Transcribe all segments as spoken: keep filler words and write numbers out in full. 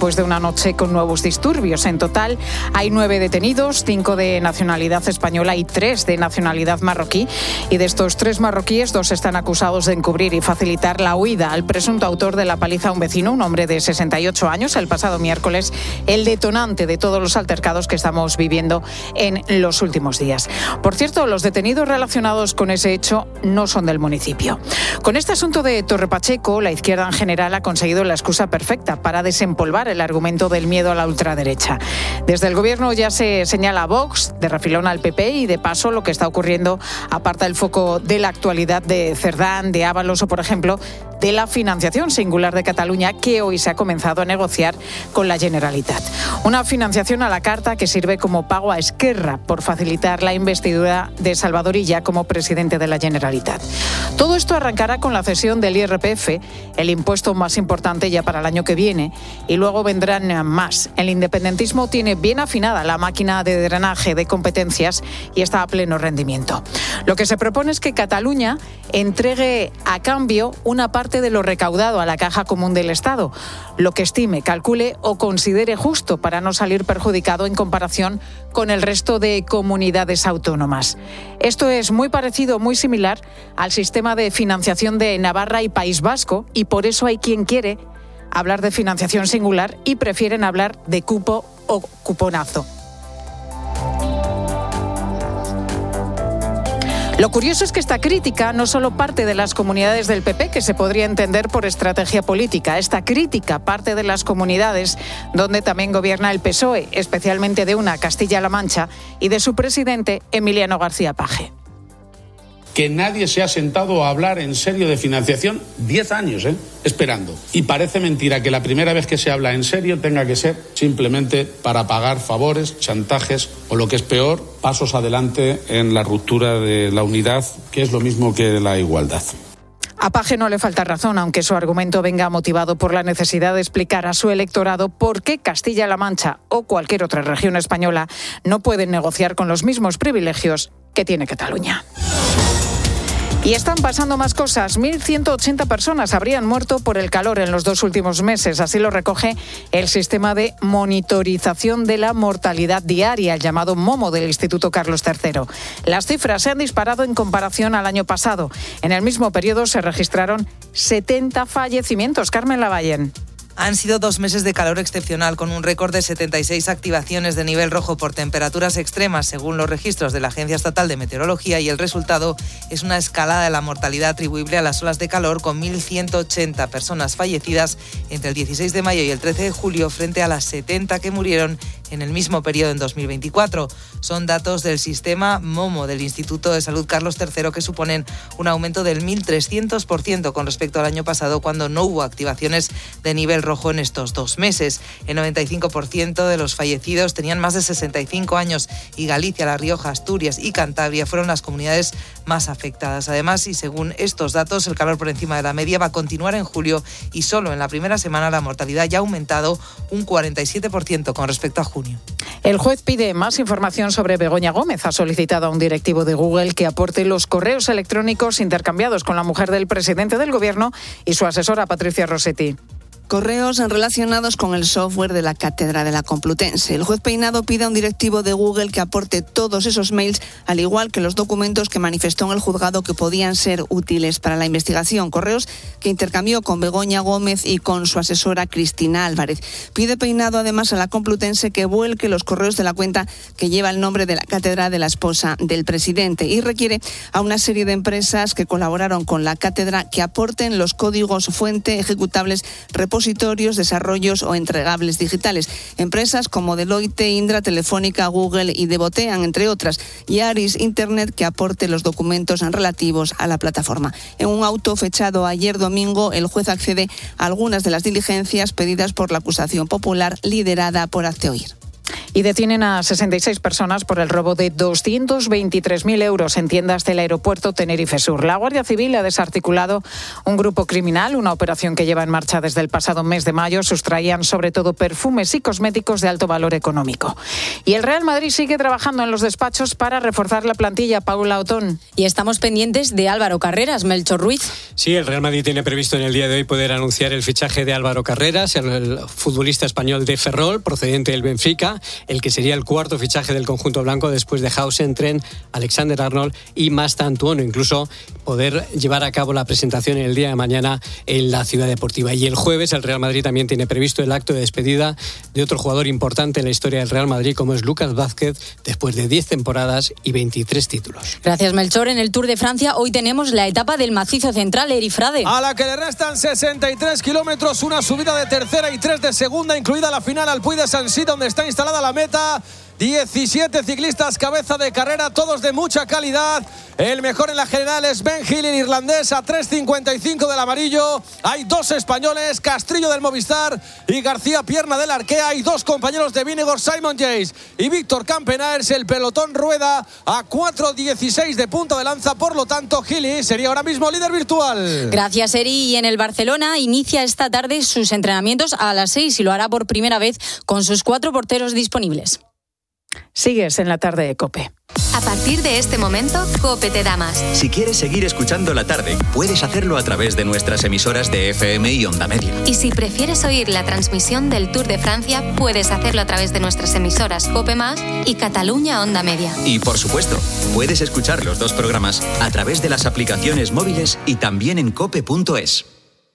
después de una noche con nuevos disturbios. En total hay nueve detenidos, cinco de nacionalidad española y tres de nacionalidad marroquí. Y de estos tres marroquíes, dos están acusados de encubrir y facilitar la huida al presunto autor de la paliza a un vecino, un hombre de sesenta y ocho años, el pasado miércoles, el detonante de todos los altercados que estamos viviendo en los últimos días. Por cierto, los detenidos relacionados con ese hecho no son del municipio. Con este asunto de Torre Pacheco, la izquierda en general ha conseguido la excusa perfecta para desempolvar el argumento del miedo a la ultraderecha. Desde el gobierno ya se señala a Vox, de refilón al P P, y de paso lo que está ocurriendo aparta el foco de la actualidad de Cerdán, de Ábalos o, por ejemplo, de la financiación singular de Cataluña que hoy se ha comenzado a negociar con la Generalitat. Una financiación a la carta que sirve como pago a Esquerra por facilitar la investidura de Salvador Illa como presidente de la Generalitat. Todo esto arrancará con la cesión del I R P F, el impuesto más importante ya para el año que viene, y luego vendrán más. El independentismo tiene bien afinada la máquina de drenaje de competencias y está a pleno rendimiento. Lo que se propone es que Cataluña entregue a cambio una parte de lo recaudado a la Caja Común del Estado, lo que estime, calcule o considere justo para no salir perjudicado en comparación con el resto de comunidades autónomas. Esto es muy parecido, muy similar al sistema de financiación de Navarra y País Vasco, y por eso hay quien quiere hablar de financiación singular y prefieren hablar de cupo o cuponazo. Lo curioso es que esta crítica no solo parte de las comunidades del P P, que se podría entender por estrategia política. Esta crítica parte de las comunidades donde también gobierna el P S O E, especialmente de una, Castilla-La Mancha, y de su presidente, Emiliano García Paje. Que nadie se ha sentado a hablar en serio de financiación, diez años, ¿eh? esperando. Y parece mentira que la primera vez que se habla en serio tenga que ser simplemente para pagar favores, chantajes o, lo que es peor, pasos adelante en la ruptura de la unidad, que es lo mismo que la igualdad. A Paje no le falta razón, aunque su argumento venga motivado por la necesidad de explicar a su electorado por qué Castilla-La Mancha o cualquier otra región española no pueden negociar con los mismos privilegios que tiene Cataluña. Y están pasando más cosas. mil ciento ochenta personas habrían muerto por el calor en los dos últimos meses. Así lo recoge el sistema de monitorización de la mortalidad diaria, el llamado MOMO del Instituto Carlos tercero. Las cifras se han disparado en comparación al año pasado. En el mismo periodo se registraron setenta fallecimientos. Carmen Lavallen. Han sido dos meses de calor excepcional, con un récord de setenta y seis activaciones de nivel rojo por temperaturas extremas, según los registros de la Agencia Estatal de Meteorología, y el resultado es una escalada de la mortalidad atribuible a las olas de calor, con mil ciento ochenta personas fallecidas entre el dieciséis de mayo y el trece de julio, frente a las setenta que murieron en el mismo periodo en dos mil veinticuatro. Son datos del sistema MOMO del Instituto de Salud Carlos tercero, que suponen un aumento del mil trescientos por ciento con respecto al año pasado, cuando no hubo activaciones de nivel rojo en estos dos meses. El noventa y cinco por ciento de los fallecidos tenían más de sesenta y cinco años, y Galicia, La Rioja, Asturias y Cantabria fueron las comunidades más afectadas. Además, y según estos datos, el calor por encima de la media va a continuar en julio, y solo en la primera semana la mortalidad ya ha aumentado un cuarenta y siete por ciento con respecto a junio. El juez pide más información sobre Begoña Gómez. Ha solicitado a un directivo de Google que aporte los correos electrónicos intercambiados con la mujer del presidente del gobierno y su asesora Patricia Rossetti. Correos relacionados con el software de la Cátedra de la Complutense. El juez Peinado pide a un directivo de Google que aporte todos esos mails, al igual que los documentos que manifestó en el juzgado que podían ser útiles para la investigación. Correos que intercambió con Begoña Gómez y con su asesora Cristina Álvarez. Pide Peinado además a la Complutense que vuelque los correos de la cuenta que lleva el nombre de la Cátedra de la esposa del presidente, y requiere a una serie de empresas que colaboraron con la Cátedra que aporten los códigos fuente, ejecutables, repositorios, desarrollos o entregables digitales. Empresas como Deloitte, Indra, Telefónica, Google y Devotean, entre otras, y Aris Internet, que aporte los documentos relativos a la plataforma. En un auto fechado ayer domingo, el juez accede a algunas de las diligencias pedidas por la acusación popular liderada por Hazte Oír. Y detienen a sesenta y seis personas por el robo de doscientos veintitrés mil euros en tiendas del aeropuerto Tenerife Sur. La Guardia Civil ha desarticulado un grupo criminal, una operación que lleva en marcha desde el pasado mes de mayo. Sustraían sobre todo perfumes y cosméticos de alto valor económico. Y el Real Madrid sigue trabajando en los despachos para reforzar la plantilla. Paula Otón. Y estamos pendientes de Álvaro Carreras. Melchor Ruiz. Sí, el Real Madrid tiene previsto en el día de hoy poder anunciar el fichaje de Álvaro Carreras, el, el futbolista español de Ferrol, procedente del Benfica, el que sería el cuarto fichaje del conjunto blanco después de Hausen, Trent, Alexander Arnold y Mastantuono. Incluso poder llevar a cabo la presentación el día de mañana en la Ciudad Deportiva. Y el jueves el Real Madrid también tiene previsto el acto de despedida de otro jugador importante en la historia del Real Madrid, como es Lucas Vázquez, después de diez temporadas y veintitrés títulos. Gracias, Melchor. En el Tour de Francia hoy tenemos la etapa del macizo central, Erifrade. A la que le restan sesenta y tres kilómetros, una subida de tercera y tres de segunda, incluida la final al Puy de Sancy, donde está instalada la meta. diecisiete ciclistas cabeza de carrera, todos de mucha calidad. El mejor en la general es Ben Hill, el irlandés, a tres cincuenta y cinco del amarillo. Hay dos españoles, Castrillo del Movistar y García Pierna del Arkea. Hay dos compañeros de Vinegor, Simon Yates y Víctor Campenaers. El pelotón rueda a cuatro dieciséis de punta de lanza. Por lo tanto, Gili sería ahora mismo líder virtual. Gracias, Eri. Y en el Barcelona inicia esta tarde sus entrenamientos a las seis y lo hará por primera vez con sus cuatro porteros disponibles. Sigues en la tarde de COPE. A partir de este momento, COPE te da más. Si quieres seguir escuchando la tarde, puedes hacerlo a través de nuestras emisoras de F M y Onda Media. Y si prefieres oír la transmisión del Tour de Francia, puedes hacerlo a través de nuestras emisoras COPE Más y Cataluña Onda Media. Y por supuesto, puedes escuchar los dos programas a través de las aplicaciones móviles y también en cope punto es.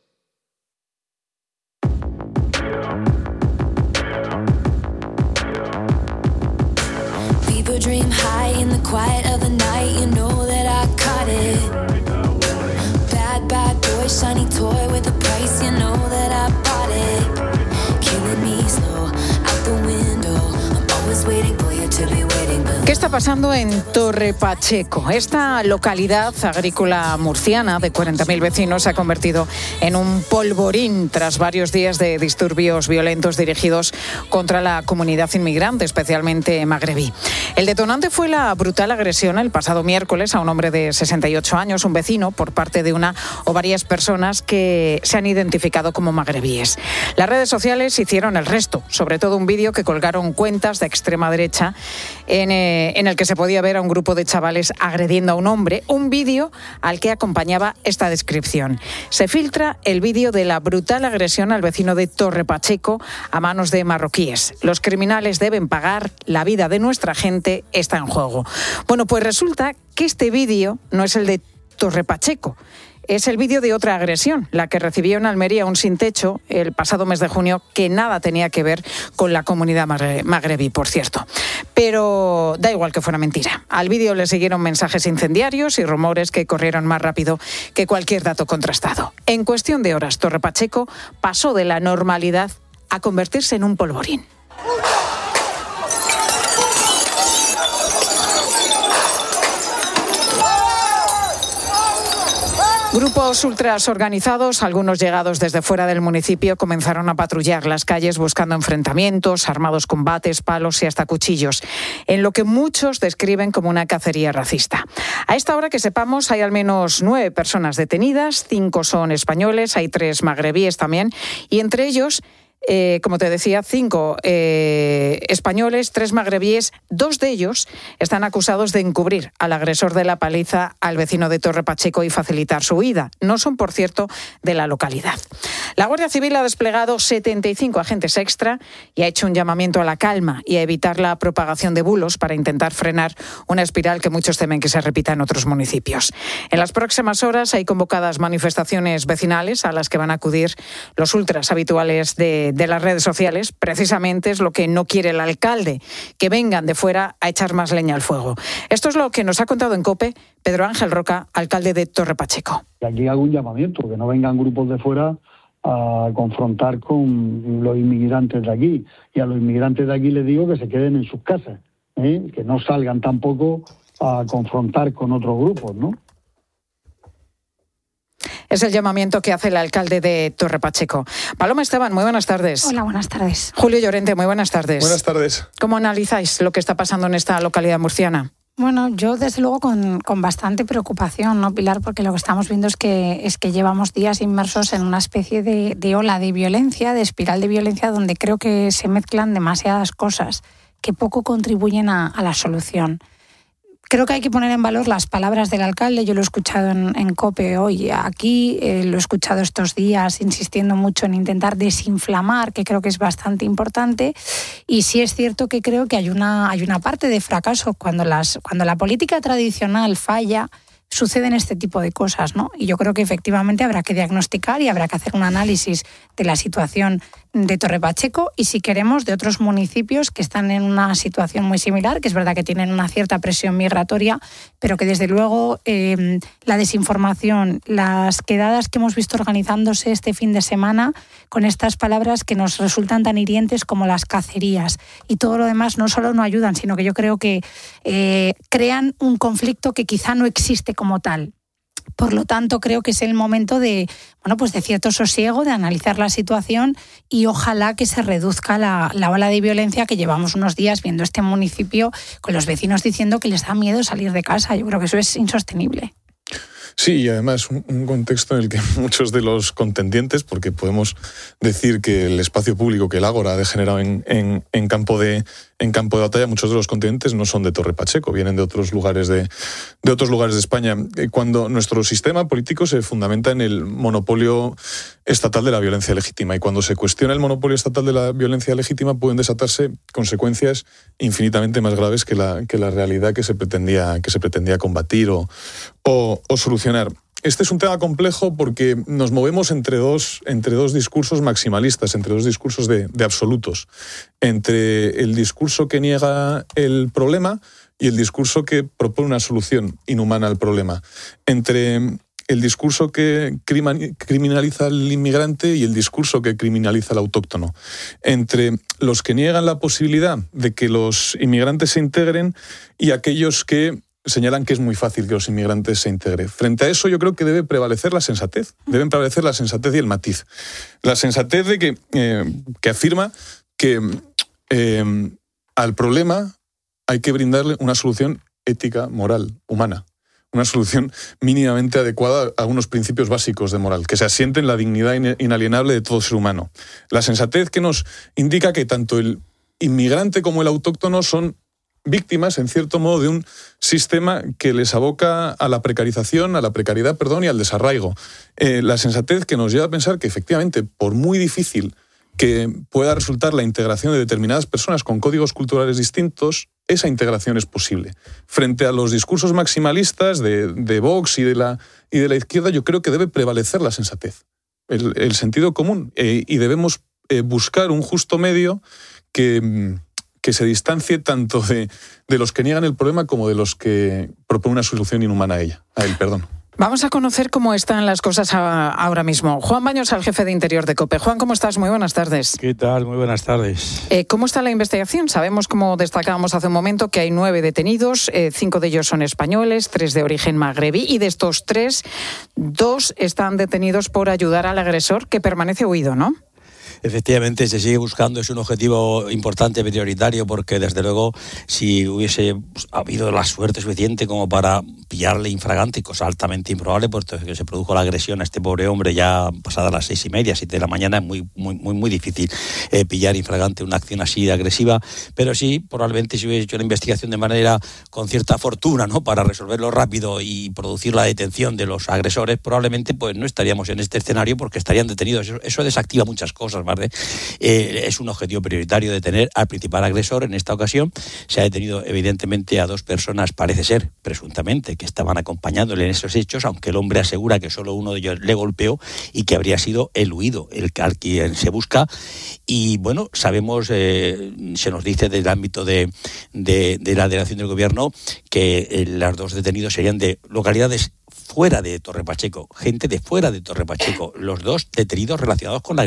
Dream high in the quiet of the night, you know that I caught it. Bad, bad boy, shiny toy with a price, you know that I bought it. Killing me slow, out the window, I'm always waiting for you to be waiting. ¿Qué está pasando en Torre Pacheco? Esta localidad agrícola murciana de cuarenta mil vecinos se ha convertido en un polvorín tras varios días de disturbios violentos dirigidos contra la comunidad inmigrante, especialmente magrebí. El detonante fue la brutal agresión el pasado miércoles a un hombre de sesenta y ocho años, un vecino, por parte de una o varias personas que se han identificado como magrebíes. Las redes sociales hicieron el resto, sobre todo un vídeo que colgaron cuentas de extrema derecha en, eh, en el que se podía ver a un grupo de chavales agrediendo a un hombre, un vídeo al que acompañaba esta descripción. Se filtra el vídeo de la brutal agresión al vecino de Torre Pacheco a manos de marroquíes. Los criminales deben pagar, la vida de nuestra gente está en juego. Bueno, pues resulta que este vídeo no es el de Torre Pacheco. Es el vídeo de otra agresión, la que recibió en Almería un sin techo el pasado mes de junio, que nada tenía que ver con la comunidad magrebí, por cierto. Pero da igual que fuera mentira. Al vídeo le siguieron mensajes incendiarios y rumores que corrieron más rápido que cualquier dato contrastado. En cuestión de horas, Torre Pacheco pasó de la normalidad a convertirse en un polvorín. Grupos ultras organizados, algunos llegados desde fuera del municipio, comenzaron a patrullar las calles buscando enfrentamientos, armados con bates, palos y hasta cuchillos, en lo que muchos describen como una cacería racista. A esta hora que sepamos hay al menos nueve personas detenidas, cinco son españoles, hay tres magrebíes también, y entre ellos... Eh, como te decía, cinco eh, españoles, tres magrebíes, dos de ellos están acusados de encubrir al agresor de la paliza al vecino de Torre Pacheco y facilitar su huida. No son, por cierto, de la localidad. La Guardia Civil ha desplegado setenta y cinco agentes extra y ha hecho un llamamiento a la calma y a evitar la propagación de bulos para intentar frenar una espiral que muchos temen que se repita en otros municipios. En las próximas horas hay convocadas manifestaciones vecinales a las que van a acudir los ultras habituales de de las redes sociales. Precisamente es lo que no quiere el alcalde, que vengan de fuera a echar más leña al fuego. Esto es lo que nos ha contado en COPE Pedro Ángel Roca, alcalde de Torre Pacheco. Aquí hago un llamamiento, que no vengan grupos de fuera a confrontar con los inmigrantes de aquí. Y a los inmigrantes de aquí les digo que se queden en sus casas, ¿eh? Que no salgan tampoco a confrontar con otros grupos, ¿no? Es el llamamiento que hace el alcalde de Torre Pacheco. Paloma Esteban, muy buenas tardes. Hola, buenas tardes. Julio Llorente, muy buenas tardes. Buenas tardes. ¿Cómo analizáis lo que está pasando en esta localidad murciana? Bueno, yo desde luego con, con bastante preocupación, ¿no, Pilar? Porque lo que estamos viendo es que, es que llevamos días inmersos en una especie de, de ola de violencia, de espiral de violencia, donde creo que se mezclan demasiadas cosas que poco contribuyen a, a la solución. Creo que hay que poner en valor las palabras del alcalde. Yo lo he escuchado en, en COPE hoy aquí, eh, lo he escuchado estos días insistiendo mucho en intentar desinflamar, que creo que es bastante importante. Y sí es cierto que creo que hay una, hay una parte de fracaso cuando, las, cuando la política tradicional falla. Suceden este tipo de cosas, ¿no? Y yo creo que efectivamente habrá que diagnosticar y habrá que hacer un análisis de la situación de Torre Pacheco y, si queremos, de otros municipios que están en una situación muy similar, que es verdad que tienen una cierta presión migratoria, pero que desde luego eh, la desinformación, las quedadas que hemos visto organizándose este fin de semana con estas palabras que nos resultan tan hirientes como las cacerías y todo lo demás no solo no ayudan, sino que yo creo que eh, crean un conflicto que quizá no existe como tal. Por lo tanto, creo que es el momento de, bueno, pues de cierto sosiego, de analizar la situación y ojalá que se reduzca la, la ola de violencia que llevamos unos días viendo este municipio con los vecinos diciendo que les da miedo salir de casa. Yo creo que eso es insostenible. Sí, y además un, un contexto en el que muchos de los contendientes, porque podemos decir que el espacio público, que el Ágora ha degenerado en, en, en, campo de, en campo de batalla, muchos de los contendientes no son de Torre Pacheco, vienen de otros lugares de, de otros lugares de España. Cuando nuestro sistema político se fundamenta en el monopolio estatal de la violencia legítima, y cuando se cuestiona el monopolio estatal de la violencia legítima pueden desatarse consecuencias infinitamente más graves que la, que la realidad que se pretendía, que se pretendía combatir o, o, o solucionar. Este es un tema complejo porque nos movemos entre dos, entre dos discursos maximalistas, entre dos discursos de, de absolutos, entre el discurso que niega el problema y el discurso que propone una solución inhumana al problema, entre el discurso que criminaliza al inmigrante y el discurso que criminaliza al autóctono, entre los que niegan la posibilidad de que los inmigrantes se integren y aquellos que señalan que es muy fácil que los inmigrantes se integren. Frente a eso yo creo que debe prevalecer la sensatez, deben prevalecer la sensatez y el matiz. La sensatez de que, eh, que afirma que eh, al problema hay que brindarle una solución ética, moral, humana, una solución mínimamente adecuada a unos principios básicos de moral, que se asienten en la dignidad inalienable de todo ser humano. La sensatez que nos indica que tanto el inmigrante como el autóctono son víctimas, en cierto modo, de un sistema que les aboca a la precarización, a la precariedad, perdón, y al desarraigo. Eh, la sensatez que nos lleva a pensar que, efectivamente, por muy difícil que pueda resultar la integración de determinadas personas con códigos culturales distintos, esa integración es posible. Frente a los discursos maximalistas de, de Vox y de, la, y de la izquierda, yo creo que debe prevalecer la sensatez, el, el sentido común, eh, y debemos eh, buscar un justo medio que... que se distancie tanto de, de los que niegan el problema como de los que proponen una solución inhumana a ella, a él, perdón. Vamos a conocer cómo están las cosas a, ahora mismo. Juan Baños, al jefe de Interior de COPE. Juan, ¿cómo estás? Muy buenas tardes. ¿Qué tal? Muy buenas tardes. Eh, ¿Cómo está la investigación? Sabemos, como destacábamos hace un momento, que hay nueve detenidos, eh, cinco de ellos son españoles, tres de origen magrebí, y de estos tres, dos están detenidos por ayudar al agresor, que permanece huido, ¿no? Efectivamente, se sigue buscando, es un objetivo importante, prioritario, porque desde luego si hubiese habido la suerte suficiente como para pillarle infragante, cosa altamente improbable, puesto que se produjo la agresión a este pobre hombre ya pasadas las seis y media, siete de la mañana, es muy, muy, muy, muy difícil eh, pillar infragante una acción así de agresiva, pero sí, probablemente si hubiese hecho la investigación de manera con cierta fortuna, ¿no?, para resolverlo rápido y producir la detención de los agresores, probablemente pues no estaríamos en este escenario porque estarían detenidos. Eso, eso desactiva muchas cosas. Eh, es un objetivo prioritario detener al principal agresor. En esta ocasión se ha detenido evidentemente a dos personas, parece ser, presuntamente, que estaban acompañándole en esos hechos, aunque el hombre asegura que solo uno de ellos le golpeó y que habría sido el huido, el al quien se busca. Y bueno, sabemos, eh, se nos dice desde el ámbito de, de, de la delegación del gobierno que eh, los dos detenidos serían de localidades fuera de Torre Pacheco, gente de fuera de Torre Pacheco, los dos detenidos relacionados con la agresión,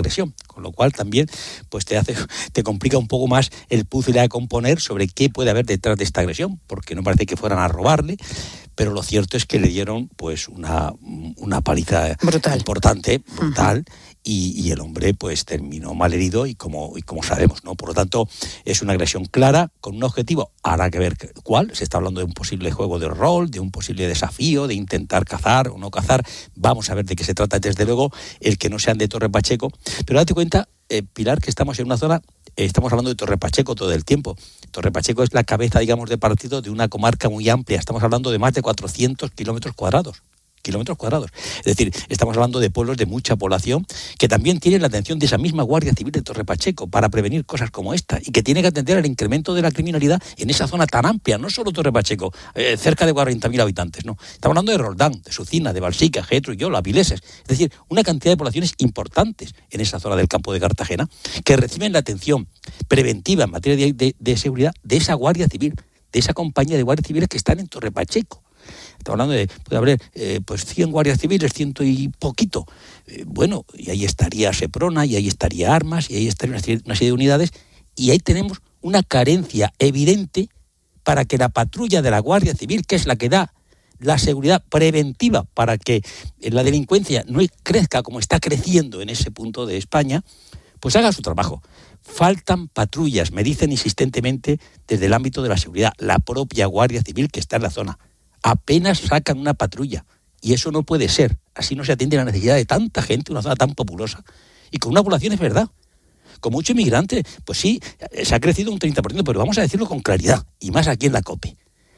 con lo cual también pues te hace, te complica un poco más el puzzle a componer sobre qué puede haber detrás de esta agresión, porque no parece que fueran a robarle, pero lo cierto es que le dieron pues una, una paliza brutal. importante, brutal, uh-huh. y, y el hombre pues terminó malherido y como, y como sabemos, ¿no? Por lo tanto, es una agresión clara, con un objetivo, habrá que ver cuál, se está hablando de un posible juego de rol, de un posible desafío, de intentar cazar o no cazar, vamos a ver de qué se trata, desde luego, el que no sean de Torre Pacheco, pero date cuenta, eh, Pilar, que estamos en una zona, eh, estamos hablando de Torre Pacheco todo el tiempo. Torre Pacheco es la cabeza, digamos, de partido de una comarca muy amplia. Estamos hablando de más de cuatrocientos kilómetros cuadrados. Kilómetros cuadrados. Es decir, estamos hablando de pueblos de mucha población que también tienen la atención de esa misma Guardia Civil de Torre Pacheco para prevenir cosas como esta y que tiene que atender al incremento de la criminalidad en esa zona tan amplia, no solo Torre Pacheco, eh, cerca de cuarenta mil habitantes, no. Estamos hablando de Roldán, de Sucina, de Balsica, Getro y Yola, Vileses. Es decir, una cantidad de poblaciones importantes en esa zona del campo de Cartagena que reciben la atención preventiva en materia de, de, de seguridad de esa Guardia Civil, de esa compañía de guardias civiles que están en Torre Pacheco. Estamos hablando de, puede haber eh, pues cien guardias civiles, ciento y poquito. Eh, bueno, y ahí estaría Seprona, y ahí estaría Armas, y ahí estaría una serie, una serie de unidades, y ahí tenemos una carencia evidente para que la patrulla de la Guardia Civil, que es la que da la seguridad preventiva para que la delincuencia no crezca como está creciendo en ese punto de España, pues haga su trabajo. Faltan patrullas, me dicen insistentemente desde el ámbito de la seguridad, la propia Guardia Civil que está en la zona. Apenas sacan una patrulla y eso no puede ser. Así no se atiende la necesidad de tanta gente, una zona tan populosa y con una población, es verdad, con mucho inmigrante. Pues sí, se ha crecido un treinta por ciento, pero vamos a decirlo con claridad y más aquí en la COPE.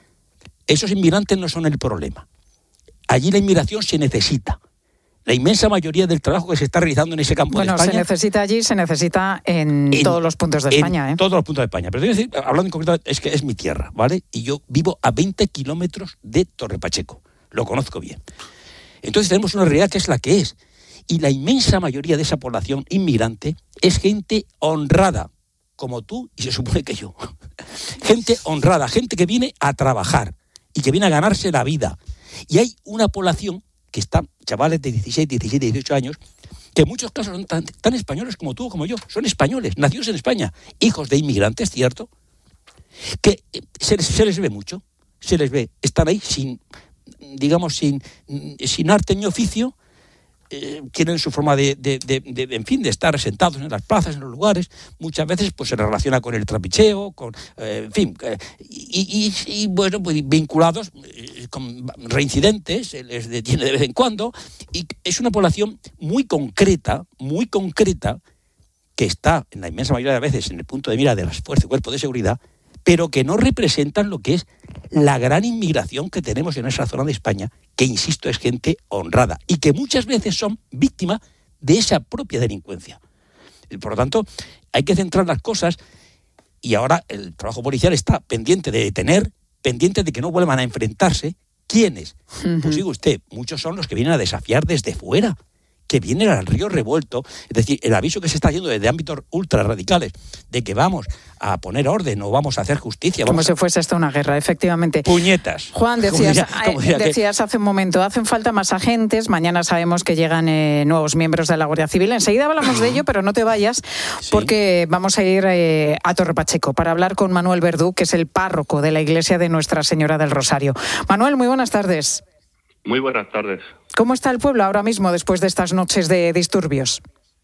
Esos inmigrantes no son el problema. Allí la inmigración se necesita. La inmensa mayoría del trabajo que se está realizando en ese campo bueno, de España... Bueno, se necesita allí, se necesita en, en todos los puntos de España. En ¿eh? todos los puntos de España. Pero tengo que decir, hablando en concreto, es que es mi tierra, ¿vale? Y yo vivo a veinte kilómetros de Torre Pacheco. Lo conozco bien. Entonces tenemos una realidad que es la que es. Y la inmensa mayoría de esa población inmigrante es gente honrada, como tú y se supone que yo. Gente honrada, gente que viene a trabajar y que viene a ganarse la vida. Y hay una población que están chavales de dieciséis, diecisiete, dieciocho años, que en muchos casos son tan, tan españoles como tú o como yo, son españoles, nacidos en España, hijos de inmigrantes, ¿cierto? Que se les, se les ve mucho, se les ve, están ahí sin, digamos, sin, sin arte ni oficio, eh, tienen su forma de, de, de, de, en fin, de estar sentados en las plazas, en los lugares, muchas veces pues se relaciona con el trapicheo, con, eh, en fin, eh, y, y, y bueno, pues vinculados eh, con reincidentes, se les detiene de vez en cuando, y es una población muy concreta, muy concreta, que está en la inmensa mayoría de veces en el punto de mira de las fuerzas y cuerpos de seguridad, pero que no representan lo que es la gran inmigración que tenemos en esa zona de España, que, insisto, es gente honrada y que muchas veces son víctimas de esa propia delincuencia. Por lo tanto, hay que centrar las cosas y ahora el trabajo policial está pendiente de detener, pendiente de que no vuelvan a enfrentarse. ¿Quiénes? Uh-huh. Pues digo usted, muchos son los que vienen a desafiar desde fuera, que vienen al río revuelto, es decir, el aviso que se está haciendo desde ámbitos ultra radicales de que vamos a poner orden o vamos a hacer justicia. Como vamos si a... fuese esto una guerra, efectivamente. Puñetas. Juan, decías, como diría, como diría decías que... hace un momento, hacen falta más agentes, mañana sabemos que llegan eh, nuevos miembros de la Guardia Civil, enseguida hablamos de ello, pero no te vayas, sí. porque vamos a ir eh, a Torre Pacheco para hablar con Manuel Verdú, que es el párroco de la iglesia de Nuestra Señora del Rosario. Manuel, muy buenas tardes. Muy buenas tardes. ¿Cómo está el pueblo ahora mismo después de estas noches de disturbios?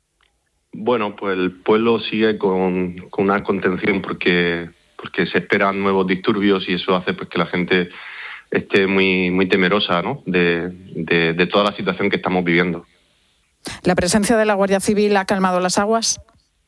Bueno, pues el pueblo sigue con, con una contención porque porque se esperan nuevos disturbios y eso hace pues que la gente esté muy muy temerosa, ¿no? de, de, de toda la situación que estamos viviendo. ¿La presencia de la Guardia Civil ha calmado las aguas?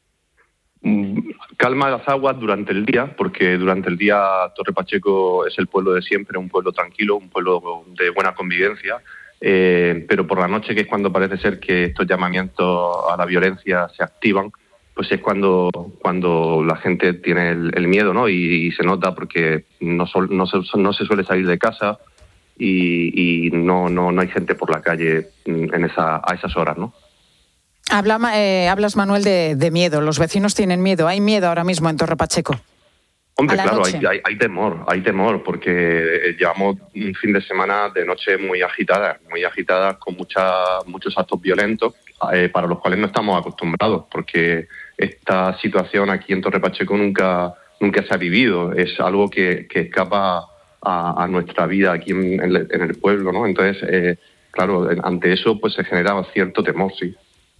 Calma las aguas durante el día, porque durante el día Torre Pacheco es el pueblo de siempre, un pueblo tranquilo, un pueblo de buena convivencia, eh, pero por la noche, que es cuando parece ser que estos llamamientos a la violencia se activan, pues es cuando cuando la gente tiene el, el miedo, ¿no? Y, y se nota porque no, sol, no, se, no se suele salir de casa y, y no, no, no hay gente por la calle en esa, a esas horas, ¿no? Habla, eh, hablas, Manuel, de, de miedo. Los vecinos tienen miedo. ¿Hay miedo ahora mismo en Torre Pacheco? Hombre, claro, hay, hay, hay temor, hay temor, porque llevamos un fin de semana de noche muy agitada, muy agitada, con mucha, muchos actos violentos eh, para los cuales no estamos acostumbrados, porque esta situación aquí en Torre Pacheco nunca, nunca se ha vivido, es algo que, que escapa a, a nuestra vida aquí en, en, el, en el pueblo, ¿no? Entonces, eh, claro, ante eso pues se generaba cierto temor, sí.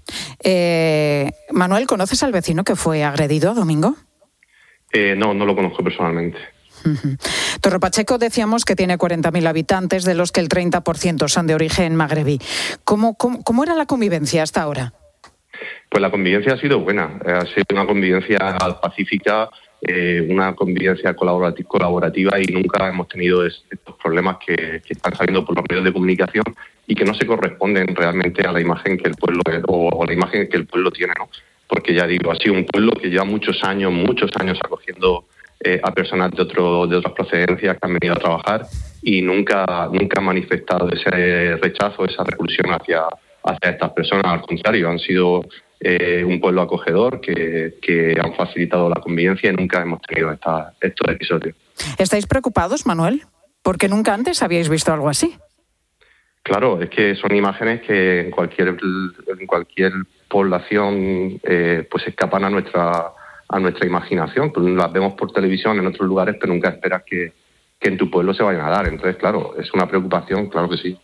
Eh, Manuel, ¿conoces al vecino que fue agredido, Domingo? Eh, no, no lo conozco personalmente. Uh-huh. Torre Pacheco decíamos que tiene cuarenta mil habitantes, de los que el treinta por ciento son de origen magrebí. ¿Cómo, cómo, cómo era la convivencia hasta ahora? Pues la convivencia ha sido buena, ha sido una convivencia pacífica, eh, una convivencia colaborativa, colaborativa y nunca hemos tenido estos problemas que, que están saliendo por los medios de comunicación y que no se corresponden realmente a la imagen que el pueblo o, o la imagen que el pueblo tiene, ¿no? Porque ya digo, ha sido un pueblo que lleva muchos años, muchos años acogiendo eh, a personas de otro, de otras procedencias que han venido a trabajar y nunca, nunca han manifestado ese rechazo, esa repulsión hacia, hacia estas personas. Al contrario, han sido eh, un pueblo acogedor que, que han facilitado la convivencia y nunca hemos tenido esta, estos episodios. ¿Estáis preocupados, Manuel? Porque nunca antes habíais visto algo así. Claro, es que son imágenes que en cualquier, en cualquier población eh, pues escapan a nuestra a nuestra imaginación. Pues las vemos por televisión en otros lugares, pero nunca esperas que, que en tu pueblo se vayan a dar. Entonces, claro, es una preocupación, claro que sí.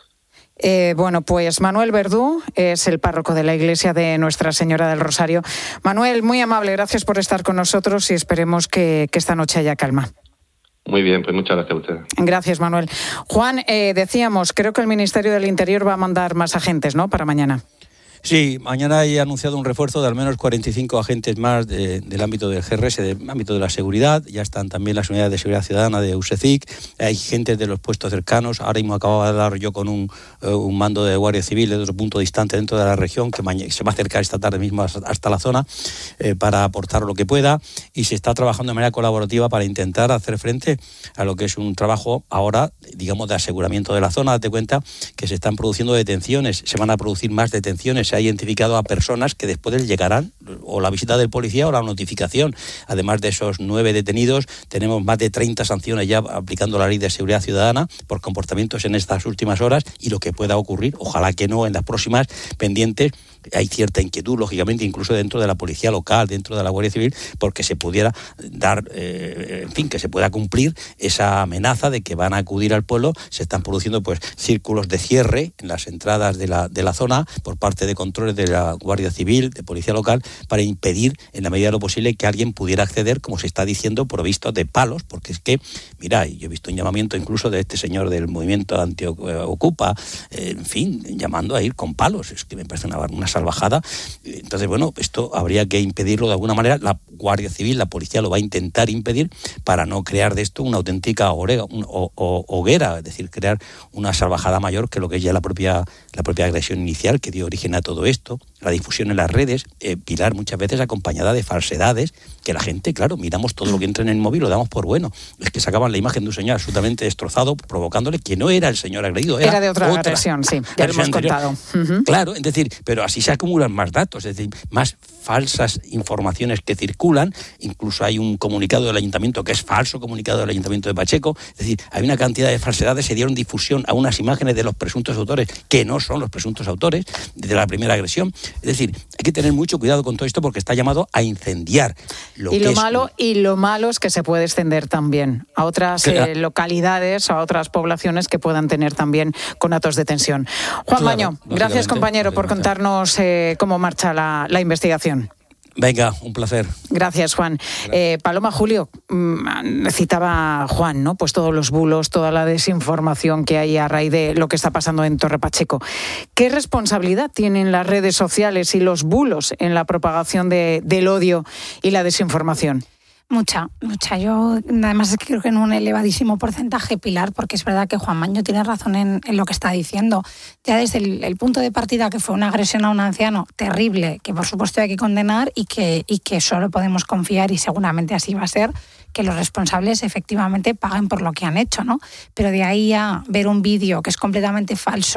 Eh, bueno, pues Manuel Verdú es el párroco de la iglesia de Nuestra Señora del Rosario. Manuel, muy amable, gracias por estar con nosotros y esperemos que, que esta noche haya calma. Muy bien, pues muchas gracias a ustedes. Gracias, Manuel. Juan, eh, decíamos, creo que el Ministerio del Interior va a mandar más agentes, ¿no?, para mañana. Sí, mañana he anunciado un refuerzo de al menos cuarenta y cinco agentes más de, del ámbito del G R S, del ámbito de la seguridad. Ya están también las unidades de seguridad ciudadana de U S E C I C. Hay gente de los puestos cercanos. Ahora mismo acababa de dar yo con un, uh, un mando de Guardia Civil de otro punto distante dentro de la región que mañana, se va a acercar esta tarde mismo hasta la zona eh, para aportar lo que pueda. Y se está trabajando de manera colaborativa para intentar hacer frente a lo que es un trabajo ahora, digamos, de aseguramiento de la zona. Date cuenta que se están produciendo detenciones, se van a producir más detenciones. Se ha identificado a personas que después les llegarán o la visita del policía o la notificación. Además de esos nueve detenidos, tenemos más de treinta sanciones ya aplicando la ley de seguridad ciudadana por comportamientos en estas últimas horas y lo que pueda ocurrir, ojalá que no en las próximas pendientes. Hay cierta inquietud, lógicamente, incluso dentro de la policía local, dentro de la Guardia Civil, porque se pudiera dar, eh, en fin, que se pueda cumplir esa amenaza de que van a acudir al pueblo. Se están produciendo pues círculos de cierre en las entradas de la, de la zona por parte de controles de la Guardia Civil, de policía local, para impedir, en la medida de lo posible, que alguien pudiera acceder, como se está diciendo, provisto de palos, porque es que, mira, yo he visto un llamamiento incluso de este señor del movimiento anti-ocupa, eh, en fin, llamando a ir con palos. Es que me parece una, una salvajada. Entonces, bueno, esto habría que impedirlo de alguna manera. La Guardia Civil, la policía lo va a intentar impedir para no crear de esto una auténtica hoguera, un, o, o, hoguera, es decir, crear una salvajada mayor que lo que es ya la propia, la propia agresión inicial que dio origen a todo esto. La difusión en las redes, eh, Pilar, muchas veces acompañada de falsedades, que la gente, claro, miramos todo lo que entra en el móvil, lo damos por bueno. Es que sacaban la imagen de un señor absolutamente destrozado, provocándole que no era el señor agredido. Era, era de otra, otra agresión, sí, ya lo hemos anterior. contado. Uh-huh. Claro, es decir, pero así se acumulan más datos, es decir, más falsas informaciones que circulan. Incluso hay un comunicado del ayuntamiento que es falso, comunicado del ayuntamiento de Pacheco. Es decir, hay una cantidad de falsedades, se dieron difusión a unas imágenes de los presuntos autores que no son los presuntos autores de la primera agresión. Es decir, hay que tener mucho cuidado con todo esto porque está llamado a incendiar. Lo y, que lo es... malo, y lo malo es que se puede extender también a otras claro. eh, localidades, a otras poblaciones que puedan tener también conatos de tensión. Juan claro, Maño, gracias compañero por contarnos eh, cómo marcha la, la investigación. Venga, un placer. Gracias, Juan. Eh, Paloma, Julio, mmm, citaba Juan, ¿no? Pues todos los bulos, toda la desinformación que hay a raíz de lo que está pasando en Torre Pacheco. ¿Qué responsabilidad tienen las redes sociales y los bulos en la propagación de, del odio y la desinformación? Mucha, mucha. Yo además es que creo que en un elevadísimo porcentaje, Pilar, porque es verdad que Juan Maño tiene razón en, en lo que está diciendo. Ya desde el, el punto de partida que fue una agresión a un anciano terrible, que por supuesto hay que condenar y que, y que solo podemos confiar, y seguramente así va a ser, que los responsables efectivamente paguen por lo que han hecho, ¿no? Pero de ahí a ver un vídeo que es completamente falso,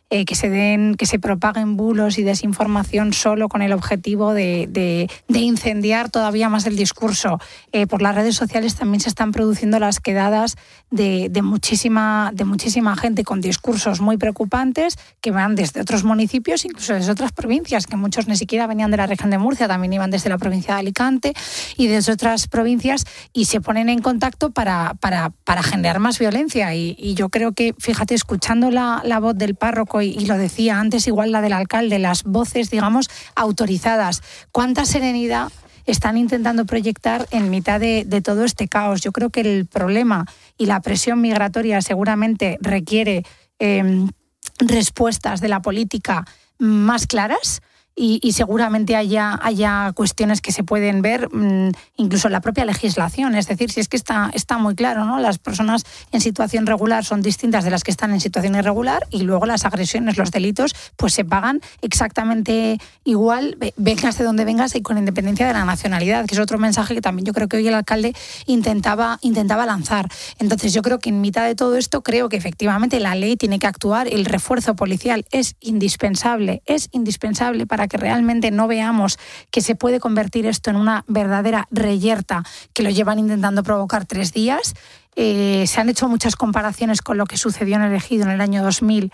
eh, que se den, que se propaguen bulos y desinformación solo con el objetivo de, de, de incendiar todavía más el discurso. Eh, por las redes sociales también se están produciendo las quedadas de, de, muchísima, de muchísima gente con discursos muy preocupantes que van desde otros municipios, incluso desde otras provincias, que muchos ni siquiera venían de la región de Murcia, también iban desde la provincia de Alicante y desde otras provincias, y se ponen en contacto para, para, para generar más violencia. Y, y yo creo que, fíjate, escuchando la, la voz del párroco, y, y lo decía antes igual la del alcalde, las voces, digamos, autorizadas, cuánta serenidad están intentando proyectar en mitad de, de todo este caos. Yo creo que el problema y la presión migratoria seguramente requiere eh, respuestas de la política más claras. Y, y seguramente haya, haya cuestiones que se pueden ver mmm, incluso en la propia legislación. Es decir, si es que está, está muy claro, ¿no? Las personas en situación regular son distintas de las que están en situación irregular, y luego las agresiones, los delitos, pues se pagan exactamente igual, vengas de donde vengas y con independencia de la nacionalidad, que es otro mensaje que también yo creo que hoy el alcalde intentaba, intentaba lanzar. Entonces yo creo que en mitad de todo esto, creo que efectivamente la ley tiene que actuar, el refuerzo policial es indispensable, es indispensable para que realmente no veamos que se puede convertir esto en una verdadera reyerta que lo llevan intentando provocar tres días. Eh, se han hecho muchas comparaciones con lo que sucedió en el Ejido en el año dos mil,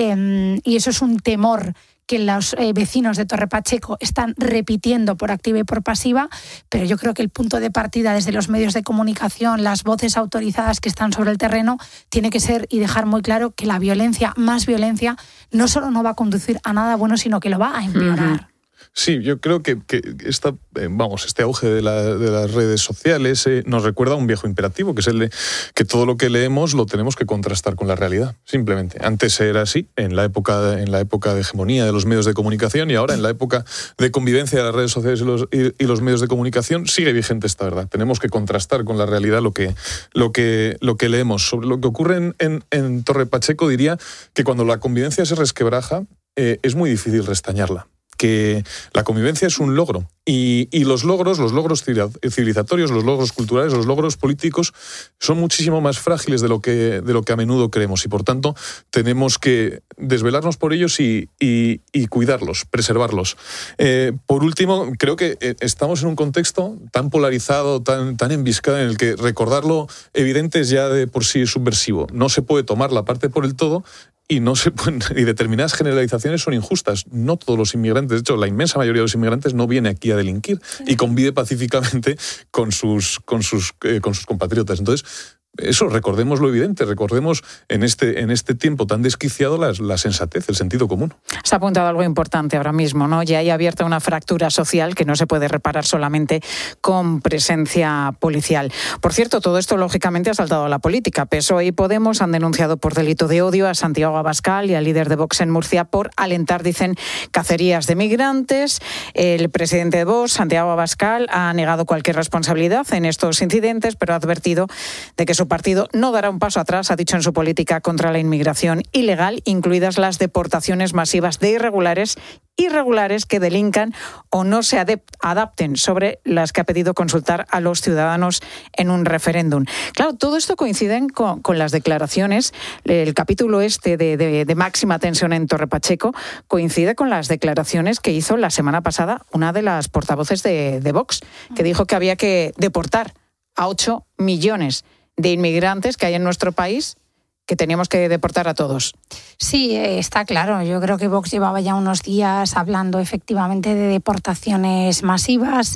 eh, y eso es un temor que los eh, vecinos de Torre Pacheco están repitiendo por activa y por pasiva, pero yo creo que el punto de partida desde los medios de comunicación, las voces autorizadas que están sobre el terreno, tiene que ser y dejar muy claro que la violencia, más violencia, no solo no va a conducir a nada bueno, sino que lo va a empeorar. Uh-huh. Sí, yo creo que, que esta, eh, vamos, este auge de, la, de las redes sociales eh, nos recuerda a un viejo imperativo, que es el de que todo lo que leemos lo tenemos que contrastar con la realidad, simplemente. Antes era así, en la época, en la época de hegemonía de los medios de comunicación, y ahora en la época de convivencia de las redes sociales y los, y, y los medios de comunicación sigue vigente esta verdad. Tenemos que contrastar con la realidad lo que, lo que, lo que leemos. Sobre lo que ocurre en, en, en Torre Pacheco, diría que cuando la convivencia se resquebraja, eh, es muy difícil restañarla. Que la convivencia es un logro, y, y los logros, los logros civilizatorios, los logros culturales, los logros políticos son muchísimo más frágiles de lo que, de lo que a menudo creemos, y por tanto tenemos que desvelarnos por ellos y, y, y cuidarlos, preservarlos. Eh, por último, creo que estamos en un contexto tan polarizado, tan, tan enviscado, en el que recordar lo evidente es ya de por sí subversivo. No se puede tomar la parte por el todo, y no se pueden, y determinadas generalizaciones son injustas. No todos los inmigrantes, de hecho, la inmensa mayoría de los inmigrantes no viene aquí a delinquir y convive pacíficamente con sus, con sus, eh, con sus compatriotas. Entonces, eso, recordemos lo evidente, recordemos en este, en este tiempo tan desquiciado la, la sensatez, el sentido común. Se ha apuntado algo importante ahora mismo, ¿no? Ya hay abierta una fractura social que no se puede reparar solamente con presencia policial. Por cierto, todo esto lógicamente ha saltado a la política. P S O E y Podemos han denunciado por delito de odio a Santiago Abascal y al líder de Vox en Murcia por alentar, dicen, cacerías de migrantes. El presidente de Vox, Santiago Abascal, ha negado cualquier responsabilidad en estos incidentes, pero ha advertido de que su partido no dará un paso atrás, ha dicho, en su política contra la inmigración ilegal, incluidas las deportaciones masivas de irregulares, irregulares que delincan o no se adapten, sobre las que ha pedido consultar a los ciudadanos en un referéndum. Claro, todo esto coincide con, con las declaraciones, el capítulo este de, de, de máxima tensión en Torre Pacheco coincide con las declaraciones que hizo la semana pasada una de las portavoces de, de Vox, que dijo que había que deportar a ocho millones de inmigrantes que hay en nuestro país, que teníamos que deportar a todos. Sí, está claro. Yo creo que Vox llevaba ya unos días hablando efectivamente de deportaciones masivas,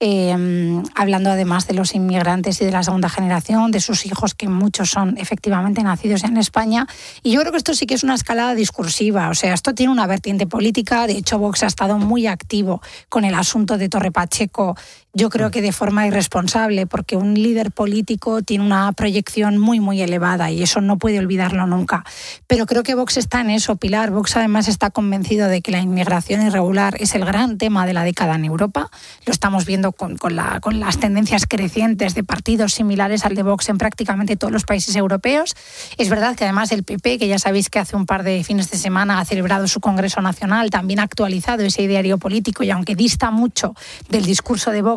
eh, hablando además de los inmigrantes y de la segunda generación, de sus hijos, que muchos son efectivamente nacidos en España. Y yo creo que esto sí que es una escalada discursiva. O sea, esto tiene una vertiente política. De hecho, Vox ha estado muy activo con el asunto de Torre Pacheco, yo creo que de forma irresponsable, porque un líder político tiene una proyección muy, muy elevada y eso no puede olvidarlo nunca. Pero creo que Vox está en eso, Pilar. Vox además está convencido de que la inmigración irregular es el gran tema de la década en Europa. Lo estamos viendo con, con, la, con las tendencias crecientes de partidos similares al de Vox en prácticamente todos los países europeos. Es verdad que además el P P, que ya sabéis que hace un par de fines de semana ha celebrado su Congreso Nacional, también ha actualizado ese ideario político, y aunque dista mucho del discurso de Vox,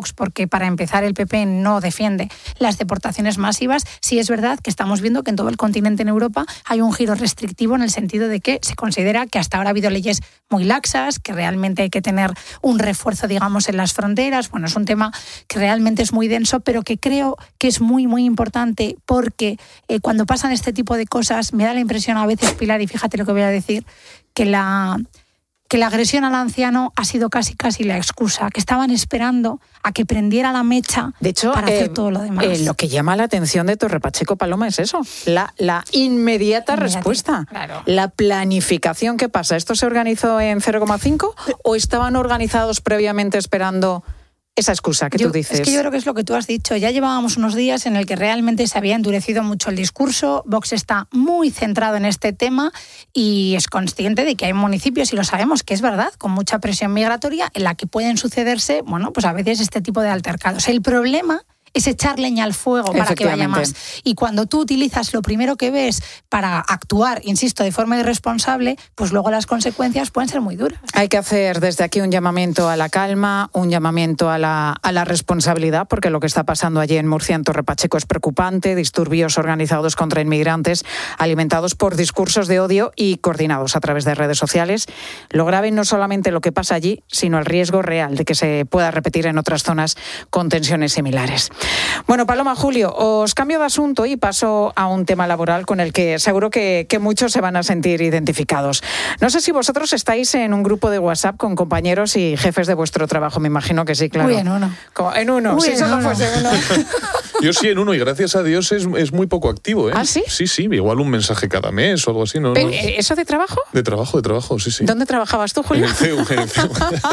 Vox, porque para empezar el P P no defiende las deportaciones masivas. Sí es verdad que estamos viendo que en todo el continente en Europa hay un giro restrictivo en el sentido de que se considera que hasta ahora ha habido leyes muy laxas, que realmente hay que tener un refuerzo, digamos, en las fronteras. Bueno, es un tema que realmente es muy denso, pero que creo que es muy, muy importante porque eh, cuando pasan este tipo de cosas me da la impresión a veces, Pilar, y fíjate lo que voy a decir, que la... que la agresión al anciano ha sido casi casi la excusa, que estaban esperando a que prendiera la mecha de hecho, para hacer eh, todo lo demás. Eh, lo que llama la atención de Torre Pacheco, Paloma, es eso, la, la inmediata Inmediati, respuesta. Claro. La planificación, ¿qué pasa? ¿Esto se organizó en cero coma cinco o estaban organizados previamente esperando esa excusa que yo, tú dices? Es que yo creo que es lo que tú has dicho. Ya llevábamos unos días en el que realmente se había endurecido mucho el discurso. Vox está muy centrado en este tema y es consciente de que hay municipios, y lo sabemos que es verdad, con mucha presión migratoria, en la que pueden sucederse, bueno, pues a veces este tipo de altercados. El problema es echar leña al fuego para que vaya más. Y cuando tú utilizas lo primero que ves para actuar, insisto, de forma irresponsable, pues luego las consecuencias pueden ser muy duras. Hay que hacer desde aquí un llamamiento a la calma, un llamamiento a la, a la responsabilidad, porque lo que está pasando allí en Murcia, en Torre Pacheco, es preocupante. Disturbios organizados contra inmigrantes, alimentados por discursos de odio y coordinados a través de redes sociales. Lo grave no solamente lo que pasa allí, sino el riesgo real de que se pueda repetir en otras zonas con tensiones similares. Bueno, Paloma, Julio, os cambio de asunto y paso a un tema laboral con el que seguro que, que muchos se van a sentir identificados. No sé si vosotros estáis en un grupo de WhatsApp con compañeros y jefes de vuestro trabajo, me imagino que sí, claro. Uy, en uno. En uno, Uy, si en solo uno. fuese uno. Yo sí en uno y gracias a Dios es, es muy poco activo, ¿eh? ¿Ah, sí? Sí, sí, igual un mensaje cada mes o algo así, ¿no? Pero, no. ¿eso de trabajo? De trabajo, de trabajo, sí, sí. ¿Dónde trabajabas tú, Julio? En el C E U, en el C E U.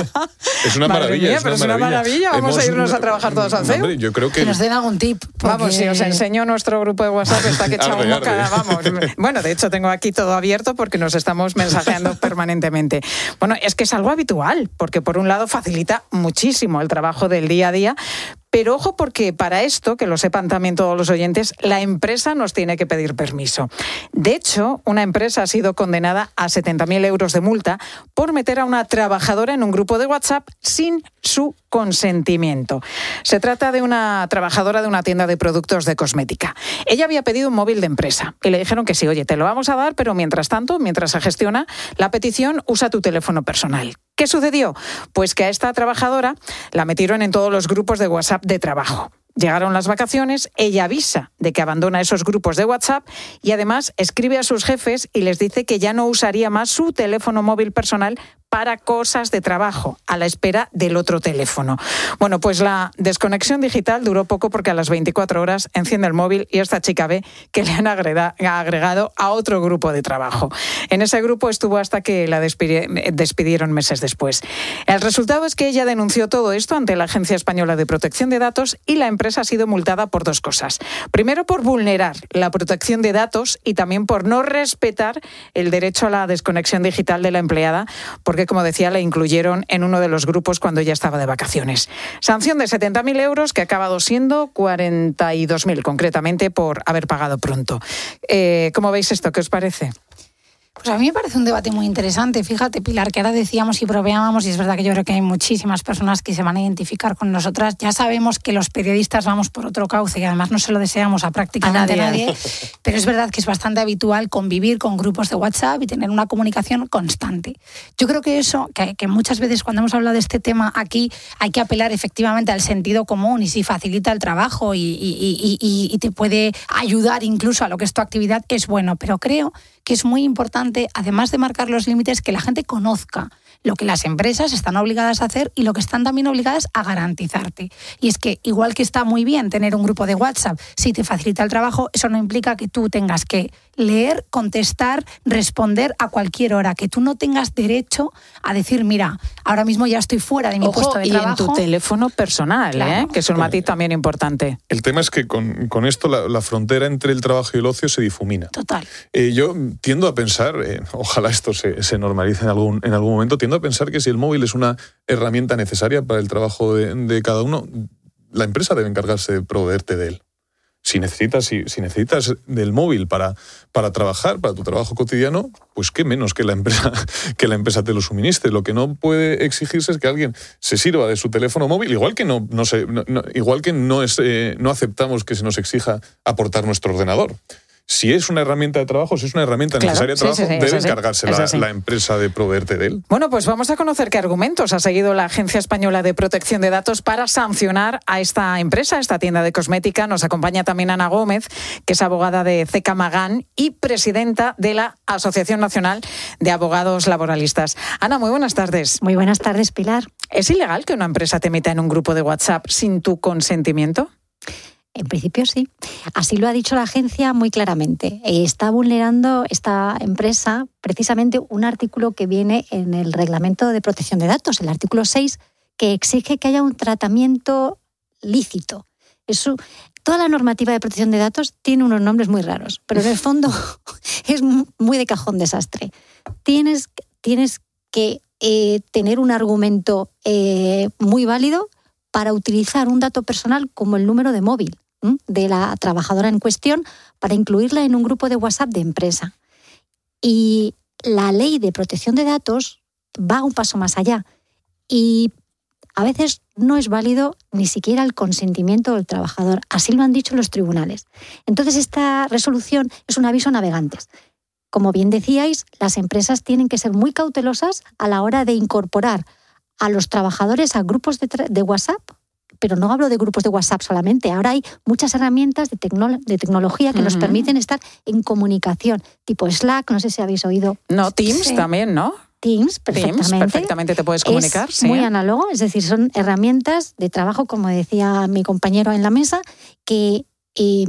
Es una Madre maravilla, mía, es pero una es una maravilla. maravilla. Vamos Hemos, a irnos a trabajar todos al C E U. Hombre, yo creo que... Que nos den algún tip. Porque... Vamos, si os enseño nuestro grupo de WhatsApp, está que echamos Arde, moca, arde. vamos. Bueno, de hecho tengo aquí todo abierto porque nos estamos mensajeando permanentemente. Bueno, es que es algo habitual, porque por un lado facilita muchísimo el trabajo del día a día, pero ojo, porque para esto, que lo sepan también todos los oyentes, la empresa nos tiene que pedir permiso. De hecho, una empresa ha sido condenada a setenta mil euros de multa por meter a una trabajadora en un grupo de WhatsApp sin su consentimiento. Se trata de una trabajadora de una tienda de productos de cosmética. Ella había pedido un móvil de empresa y le dijeron que sí, oye, te lo vamos a dar, pero mientras tanto, mientras se gestiona la petición, usa tu teléfono personal. ¿Qué sucedió? Pues que a esta trabajadora la metieron en todos los grupos de WhatsApp de trabajo. Llegaron las vacaciones, ella avisa de que abandona esos grupos de WhatsApp y además escribe a sus jefes y les dice que ya no usaría más su teléfono móvil personal para cosas de trabajo, a la espera del otro teléfono. Bueno, pues la desconexión digital duró poco porque a las veinticuatro horas enciende el móvil y esta chica ve que le han agreda, agregado a otro grupo de trabajo. En ese grupo estuvo hasta que la despidi- despidieron meses después. El resultado es que ella denunció todo esto ante la Agencia Española de Protección de Datos y la empresa ha sido multada por dos cosas. Primero, por vulnerar la protección de datos y también por no respetar el derecho a la desconexión digital de la empleada, porque, como decía, la incluyeron en uno de los grupos cuando ella estaba de vacaciones. Sanción de setenta mil euros que ha acabado siendo cuarenta y dos mil, concretamente, por haber pagado pronto. Eh, ¿Cómo veis esto? ¿Qué os parece? Pues a mí me parece un debate muy interesante. Fíjate, Pilar, que ahora decíamos y probábamos, y es verdad que yo creo que hay muchísimas personas que se van a identificar con nosotras. Ya sabemos que los periodistas vamos por otro cauce y además no se lo deseamos a prácticamente a nadie. nadie, pero es verdad que es bastante habitual convivir con grupos de WhatsApp y tener una comunicación constante. Yo creo que eso, que, que muchas veces cuando hemos hablado de este tema aquí, hay que apelar efectivamente al sentido común y si facilita el trabajo y, y, y, y, y te puede ayudar incluso a lo que es tu actividad, es bueno, pero creo que es muy importante, además de marcar los límites, que la gente conozca lo que las empresas están obligadas a hacer y lo que están también obligadas a garantizarte. Y es que, igual que está muy bien tener un grupo de WhatsApp, si te facilita el trabajo, eso no implica que tú tengas que leer, contestar, responder a cualquier hora, que tú no tengas derecho a decir, mira, ahora mismo ya estoy fuera de mi Ojo, puesto de y trabajo. en tu teléfono personal, Claro. ¿eh? Que es un matiz también importante. El tema es que con, con esto la, la frontera entre el trabajo y el ocio se difumina. Total. Eh, yo tiendo a pensar, eh, ojalá esto se, se normalice en algún, en algún momento, tiendo a pensar que si el móvil es una herramienta necesaria para el trabajo de, de cada uno, la empresa debe encargarse de proveerte de él. Si necesitas, si, si necesitas del móvil para, para trabajar, para tu trabajo cotidiano, pues qué menos que la empresa que la empresa te lo suministre. Lo que no puede exigirse es que alguien se sirva de su teléfono móvil, igual que no, no, se, no, no igual que no es eh, no aceptamos que se nos exija aportar nuestro ordenador. Si es una herramienta de trabajo, si es una herramienta claro, necesaria de trabajo, sí, sí, sí, debe sí, encargarse la, la empresa de proveerte de él. Bueno, pues vamos a conocer qué argumentos ha seguido la Agencia Española de Protección de Datos para sancionar a esta empresa, a esta tienda de cosmética. Nos acompaña también Ana Gómez, que es abogada de C K Magán y presidenta de la Asociación Nacional de Abogados Laboralistas. Ana, muy buenas tardes. Muy buenas tardes, Pilar. ¿Es ilegal que una empresa te meta en un grupo de WhatsApp sin tu consentimiento? En principio sí. Así lo ha dicho la agencia muy claramente. Está vulnerando esta empresa precisamente un artículo que viene en el Reglamento de Protección de Datos, el artículo seis, que exige que haya un tratamiento lícito. Eso, toda la normativa de protección de datos tiene unos nombres muy raros, pero en el fondo es muy de cajón desastre. Tienes, tienes que eh, tener un argumento eh, muy válido para utilizar un dato personal como el número de móvil de la trabajadora en cuestión para incluirla en un grupo de WhatsApp de empresa. Y la ley de protección de datos va un paso más allá y a veces no es válido ni siquiera el consentimiento del trabajador. Así lo han dicho los tribunales. Entonces esta resolución es un aviso a navegantes. Como bien decíais, las empresas tienen que ser muy cautelosas a la hora de incorporar a los trabajadores a grupos de, tra- de WhatsApp. Pero no hablo de grupos de WhatsApp solamente. Ahora hay muchas herramientas de, tecno- de tecnología que uh-huh. nos permiten estar en comunicación, tipo Slack, no sé si habéis oído. No, Teams sí. también, ¿no? Teams, perfectamente. Teams, perfectamente te puedes comunicar. Es sí. muy análogo, es decir, son herramientas de trabajo, como decía mi compañero en la mesa, que eh,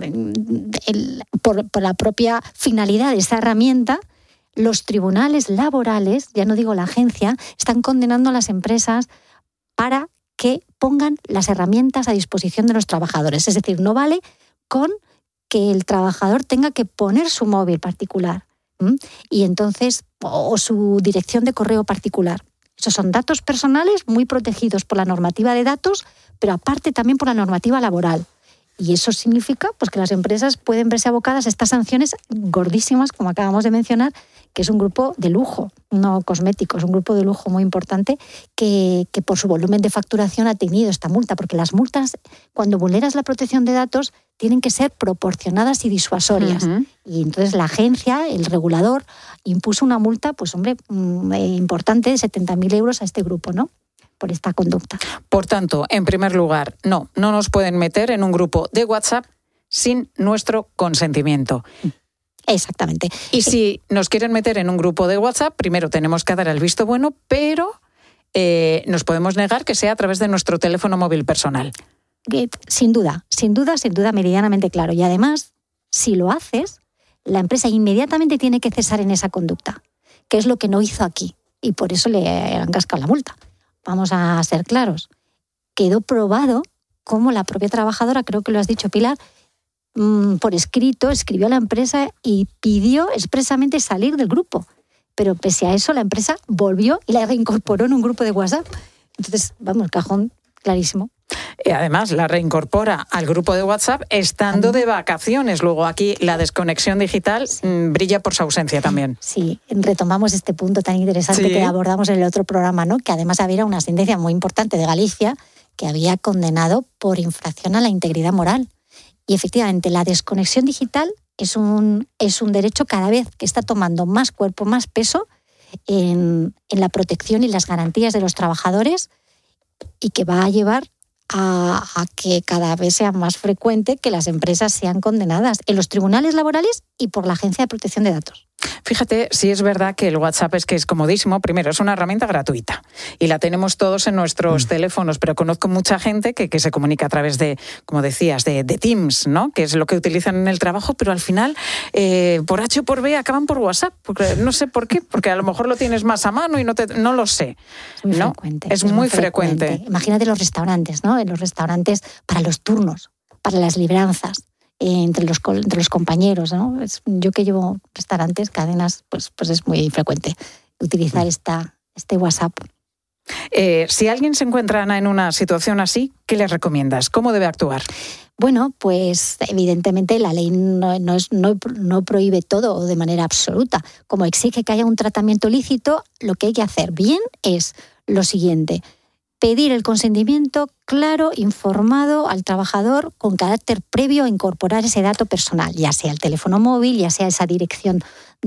el, por, por la propia finalidad de esa herramienta, los tribunales laborales, ya no digo la agencia, están condenando a las empresas para que pongan las herramientas a disposición de los trabajadores. Es decir, no vale con que el trabajador tenga que poner su móvil particular ¿m? y entonces o su dirección de correo particular. Esos son datos personales muy protegidos por la normativa de datos, pero aparte también por la normativa laboral. Y eso significa pues, que las empresas pueden verse abocadas a estas sanciones gordísimas, como acabamos de mencionar, que es un grupo de lujo, no cosmético, es un grupo de lujo muy importante que, que por su volumen de facturación ha tenido esta multa, porque las multas, cuando vulneras la protección de datos, tienen que ser proporcionadas y disuasorias. Uh-huh. Y entonces la agencia, el regulador, impuso una multa, pues hombre, importante de setenta mil euros a este grupo, ¿no?, por esta conducta. Por tanto, en primer lugar, no, no nos pueden meter en un grupo de WhatsApp sin nuestro consentimiento. Exactamente. Y si nos quieren meter en un grupo de WhatsApp, primero tenemos que dar el visto bueno, pero eh, nos podemos negar que sea a través de nuestro teléfono móvil personal. Sin duda, sin duda, sin duda, meridianamente claro. Y además, si lo haces, la empresa inmediatamente tiene que cesar en esa conducta, que es lo que no hizo aquí. Y por eso le han cascado la multa. Vamos a ser claros. Quedó probado cómo la propia trabajadora, creo que lo has dicho, Pilar, por escrito, escribió a la empresa y pidió expresamente salir del grupo. Pero pese a eso, la empresa volvió y la reincorporó en un grupo de WhatsApp. Entonces, vamos, cajón clarísimo. Y además la reincorpora al grupo de WhatsApp estando de vacaciones. Luego aquí la desconexión digital sí. brilla por su ausencia también. Sí, retomamos este punto tan interesante sí. que abordamos en el otro programa, ¿no? Que además había una sentencia muy importante de Galicia que había condenado por infracción a la integridad moral. Y efectivamente, la desconexión digital es un, es un derecho cada vez que está tomando más cuerpo, más peso en, en la protección y las garantías de los trabajadores y que va a llevar a, a que cada vez sea más frecuente que las empresas sean condenadas en los tribunales laborales y por la Agencia de Protección de Datos. Fíjate, sí es verdad que el WhatsApp es que es comodísimo. Primero, es una herramienta gratuita y la tenemos todos en nuestros mm. teléfonos, pero conozco mucha gente que, que se comunica a través de, como decías, de, de Teams, ¿no? Que es lo que utilizan en el trabajo, pero al final, eh, por H o por B, acaban por WhatsApp. Porque no sé por qué, porque a lo mejor lo tienes más a mano y no, te, no lo sé. Es muy ¿no? frecuente. Es, es muy, muy frecuente. frecuente. Imagínate los restaurantes, ¿no? En los restaurantes para los turnos, para las libranzas. Entre los, entre los compañeros, ¿no? Es, yo que llevo restaurantes, cadenas, pues, pues es muy frecuente utilizar esta, este WhatsApp. Eh, si alguien se encuentra, Ana, en una situación así, ¿qué le recomiendas? ¿Cómo debe actuar? Bueno, pues evidentemente la ley no, no, es, no, no prohíbe todo de manera absoluta. Como exige que haya un tratamiento lícito, lo que hay que hacer bien es lo siguiente: pedir el consentimiento claro, informado al trabajador con carácter previo a incorporar ese dato personal, ya sea el teléfono móvil, ya sea esa dirección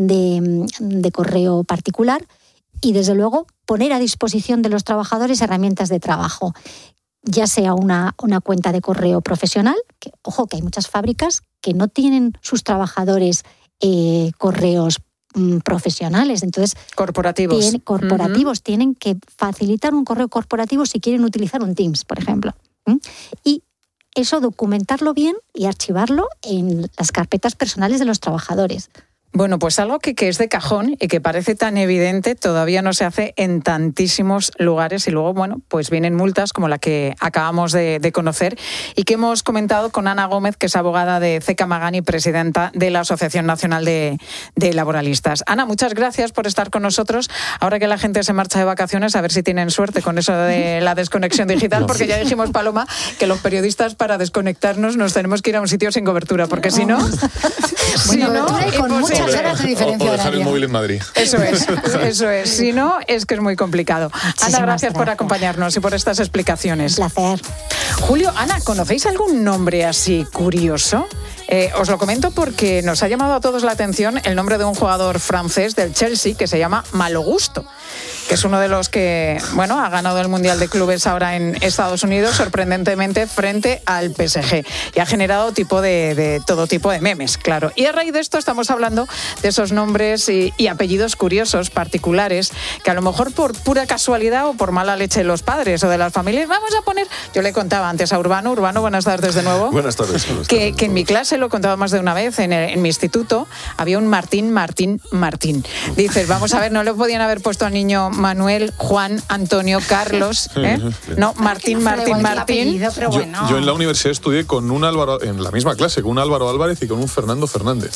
de, de correo particular, y desde luego poner a disposición de los trabajadores herramientas de trabajo, ya sea una, una cuenta de correo profesional, que, ojo, que hay muchas fábricas que no tienen sus trabajadores eh, correos mm, profesionales, entonces corporativos, tienen, corporativos uh-huh. tienen que facilitar un correo corporativo si quieren utilizar un Teams, por ejemplo. ¿Mm? Y eso documentarlo bien y archivarlo en las carpetas personales de los trabajadores. Bueno, pues algo que, que es de cajón y que parece tan evidente todavía no se hace en tantísimos lugares, y luego, bueno, pues vienen multas como la que acabamos de, de conocer y que hemos comentado con Ana Gómez, que es abogada de C E C A Magán y presidenta de la Asociación Nacional de, de Laboralistas. Ana, muchas gracias por estar con nosotros. Ahora que la gente se marcha de vacaciones, a ver si tienen suerte con eso de la desconexión digital, porque ya dijimos, Paloma, que los periodistas para desconectarnos nos tenemos que ir a un sitio sin cobertura, porque si no... si no, O, o dejar el móvil en Madrid. Eso es, eso es. Si no, es que es muy complicado. Muchísimas Ana, gracias, gracias por acompañarnos y por estas explicaciones. Un placer. Julio, Ana, ¿conocéis algún nombre así curioso? Eh, os lo comento porque nos ha llamado a todos la atención el nombre de un jugador francés del Chelsea que se llama Malo Gusto, que es uno de los que, bueno, ha ganado el Mundial de Clubes ahora en Estados Unidos, sorprendentemente frente al P S G, y ha generado tipo de, de todo tipo de memes, claro. Y a raíz de esto estamos hablando de esos nombres y, y apellidos curiosos, particulares, que a lo mejor por pura casualidad o por mala leche de los padres o de las familias, vamos a poner... Yo le contaba antes a Urbano, Urbano, buenas tardes de nuevo. Buenas tardes. Buenas tardes. Que, que en mi clase, lo he contado más de una vez, en, el, en mi instituto, había un Martín, Martín, Martín. Dices, vamos a ver, no le podían haber puesto al niño Manuel, Juan, Antonio, Carlos, ¿eh? No, Martín, Martín, Martín. Yo, yo en la universidad estudié con un Álvaro, en la misma clase, con un Álvaro Álvarez y con un Fernando Fernández.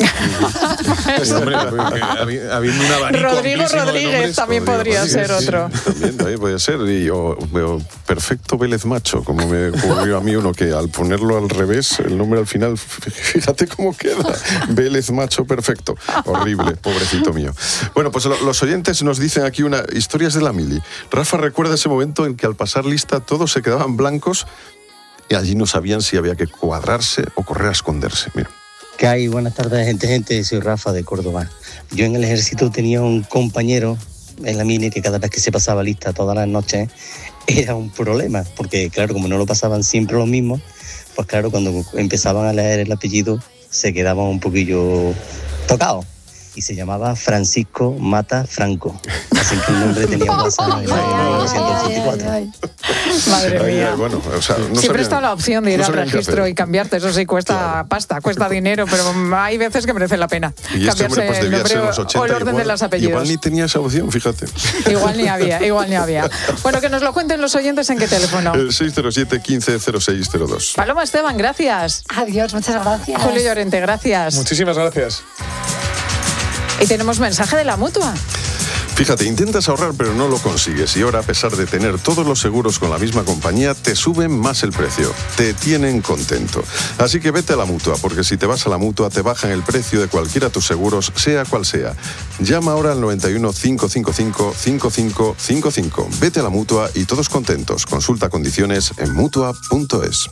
Y, hombre, habiendo un abanico Rodrigo Rodríguez nombres, también Rodrigo podría Rodríguez, ser sí. otro. También, también podría ser. Y o, o perfecto Vélez Macho, como me ocurrió a mí uno que al ponerlo al revés, el nombre al final, fíjate cómo queda. Vélez Macho perfecto. Horrible, pobrecito mío. Bueno, pues lo, los oyentes nos dicen aquí una historias de la mili. Rafa recuerda ese momento en que al pasar lista todos se quedaban blancos y allí no sabían si había que cuadrarse o correr a esconderse. Mira. ¿Qué hay? Buenas tardes, gente, gente. Soy Rafa de Córdoba. Yo en el ejército tenía un compañero en la mili que cada vez que se pasaba lista todas las noches era un problema, porque claro, como no lo pasaban siempre los mismos, pues claro, cuando empezaban a leer el apellido se quedaban un poquillo tocados. Y se llamaba Francisco Mata Franco. Así que el nombre tenía WhatsApp en mil novecientos ochenta y cuatro. Madre mía. Bueno, o sea, no Siempre sabían, está la opción de ir no al y registro y cambiarte. Eso sí, cuesta claro. pasta, cuesta dinero, pero hay veces que merece la pena. Y este hombre pues debía ser los ochenta, o el orden igual, de los apellidos. Igual ni tenía esa opción, fíjate. Igual ni había, igual ni había. Bueno, que nos lo cuenten los oyentes en qué teléfono. El seis cero siete, quince cero seis cero dos. Paloma Esteban, gracias. Adiós, muchas gracias. Julio Llorente, gracias. Muchísimas gracias. Y tenemos mensaje de la Mutua. Fíjate, intentas ahorrar pero no lo consigues y ahora, a pesar de tener todos los seguros con la misma compañía, te suben más el precio. Te tienen contento. Así que vete a la Mutua, porque si te vas a la Mutua te bajan el precio de cualquiera de tus seguros, sea cual sea. Llama ahora al noventa y uno, cinco cinco cinco, cinco cinco cinco cinco. Vete a la Mutua y todos contentos. Consulta condiciones en mutua punto es.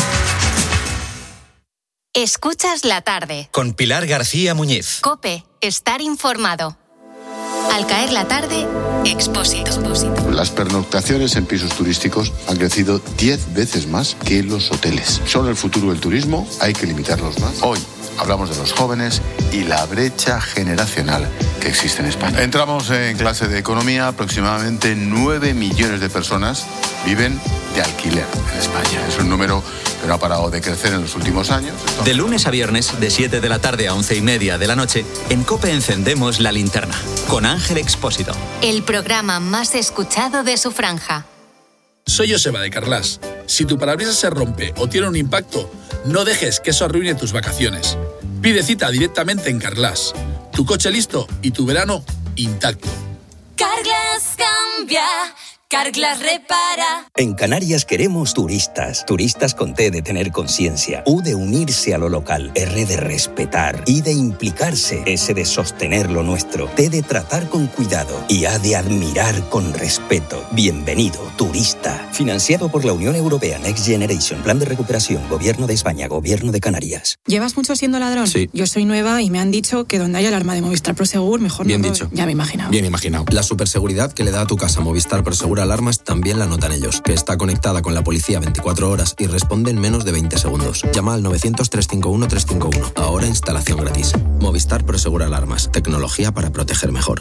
Escuchas la tarde. Con Pilar García Muñiz. COPE. Estar informado. Al caer la tarde, Expósito. Las pernoctaciones en pisos turísticos han crecido diez veces más que los hoteles. Son el futuro del turismo, hay que limitarlos más. Hoy hablamos de los jóvenes y la brecha generacional que existe en España. Entramos en clase de economía, aproximadamente nueve millones de personas viven de alquiler en España. Es un número que no ha parado de crecer en los últimos años. Entonces... De lunes a viernes, de siete de la tarde a once y media de la noche, en COPE encendemos la linterna, con Ángel Expósito. El programa más escuchado de su franja. Soy Joseba de Carlas. Si tu parabrisas se rompe o tiene un impacto, no dejes que eso arruine tus vacaciones. Pide cita directamente en Carlas. Tu coche listo y tu verano intacto. Carglass cambia, Carglass repara. En Canarias queremos turistas. Turistas con T de tener conciencia, U de unirse a lo local, R de respetar, I de implicarse, S de sostener lo nuestro, T de tratar con cuidado y A de admirar con respeto. Bienvenido, turista. Financiado por la Unión Europea Next Generation, Plan de Recuperación, Gobierno de España, Gobierno de Canarias. ¿Llevas mucho siendo ladrón? Sí. Yo soy nueva y me han dicho que donde haya alarma de Movistar Prosegur, mejor Bien no. dicho. Ya me he imaginado. Bien imaginado. La superseguridad que le da a tu casa Movistar Prosegur Alarmas también la notan ellos, que está conectada con la policía veinticuatro horas y responde en menos de veinte segundos. Llama al novecientos, trescientos cincuenta y uno, trescientos cincuenta y uno. Ahora instalación gratis. Movistar Prosegur Alarmas. Tecnología para proteger mejor.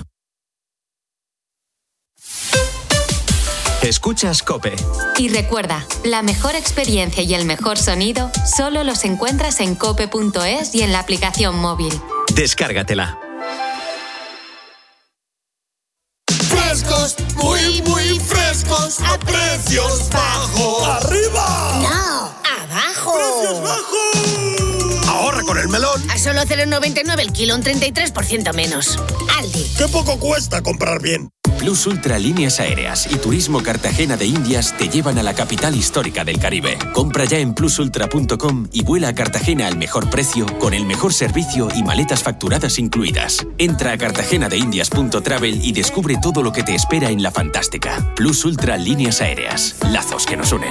Escuchas COPE. Y recuerda, la mejor experiencia y el mejor sonido solo los encuentras en cope punto es y en la aplicación móvil. Descárgatela. Frescos, muy, muy frescos, a precios bajos. ¡Arriba! No, abajo. ¡Precios bajos! Ahorra con el melón. A solo cero coma noventa y nueve el kilo, un treinta y tres por ciento menos. Aldi. ¡Qué poco cuesta comprar bien! Plus Ultra Líneas Aéreas y Turismo Cartagena de Indias te llevan a la capital histórica del Caribe. Compra ya en plus ultra punto com y vuela a Cartagena al mejor precio, con el mejor servicio y maletas facturadas incluidas. Entra a cartagena de indias punto travel y descubre todo lo que te espera en la fantástica. Plus Ultra Líneas Aéreas. Lazos que nos unen.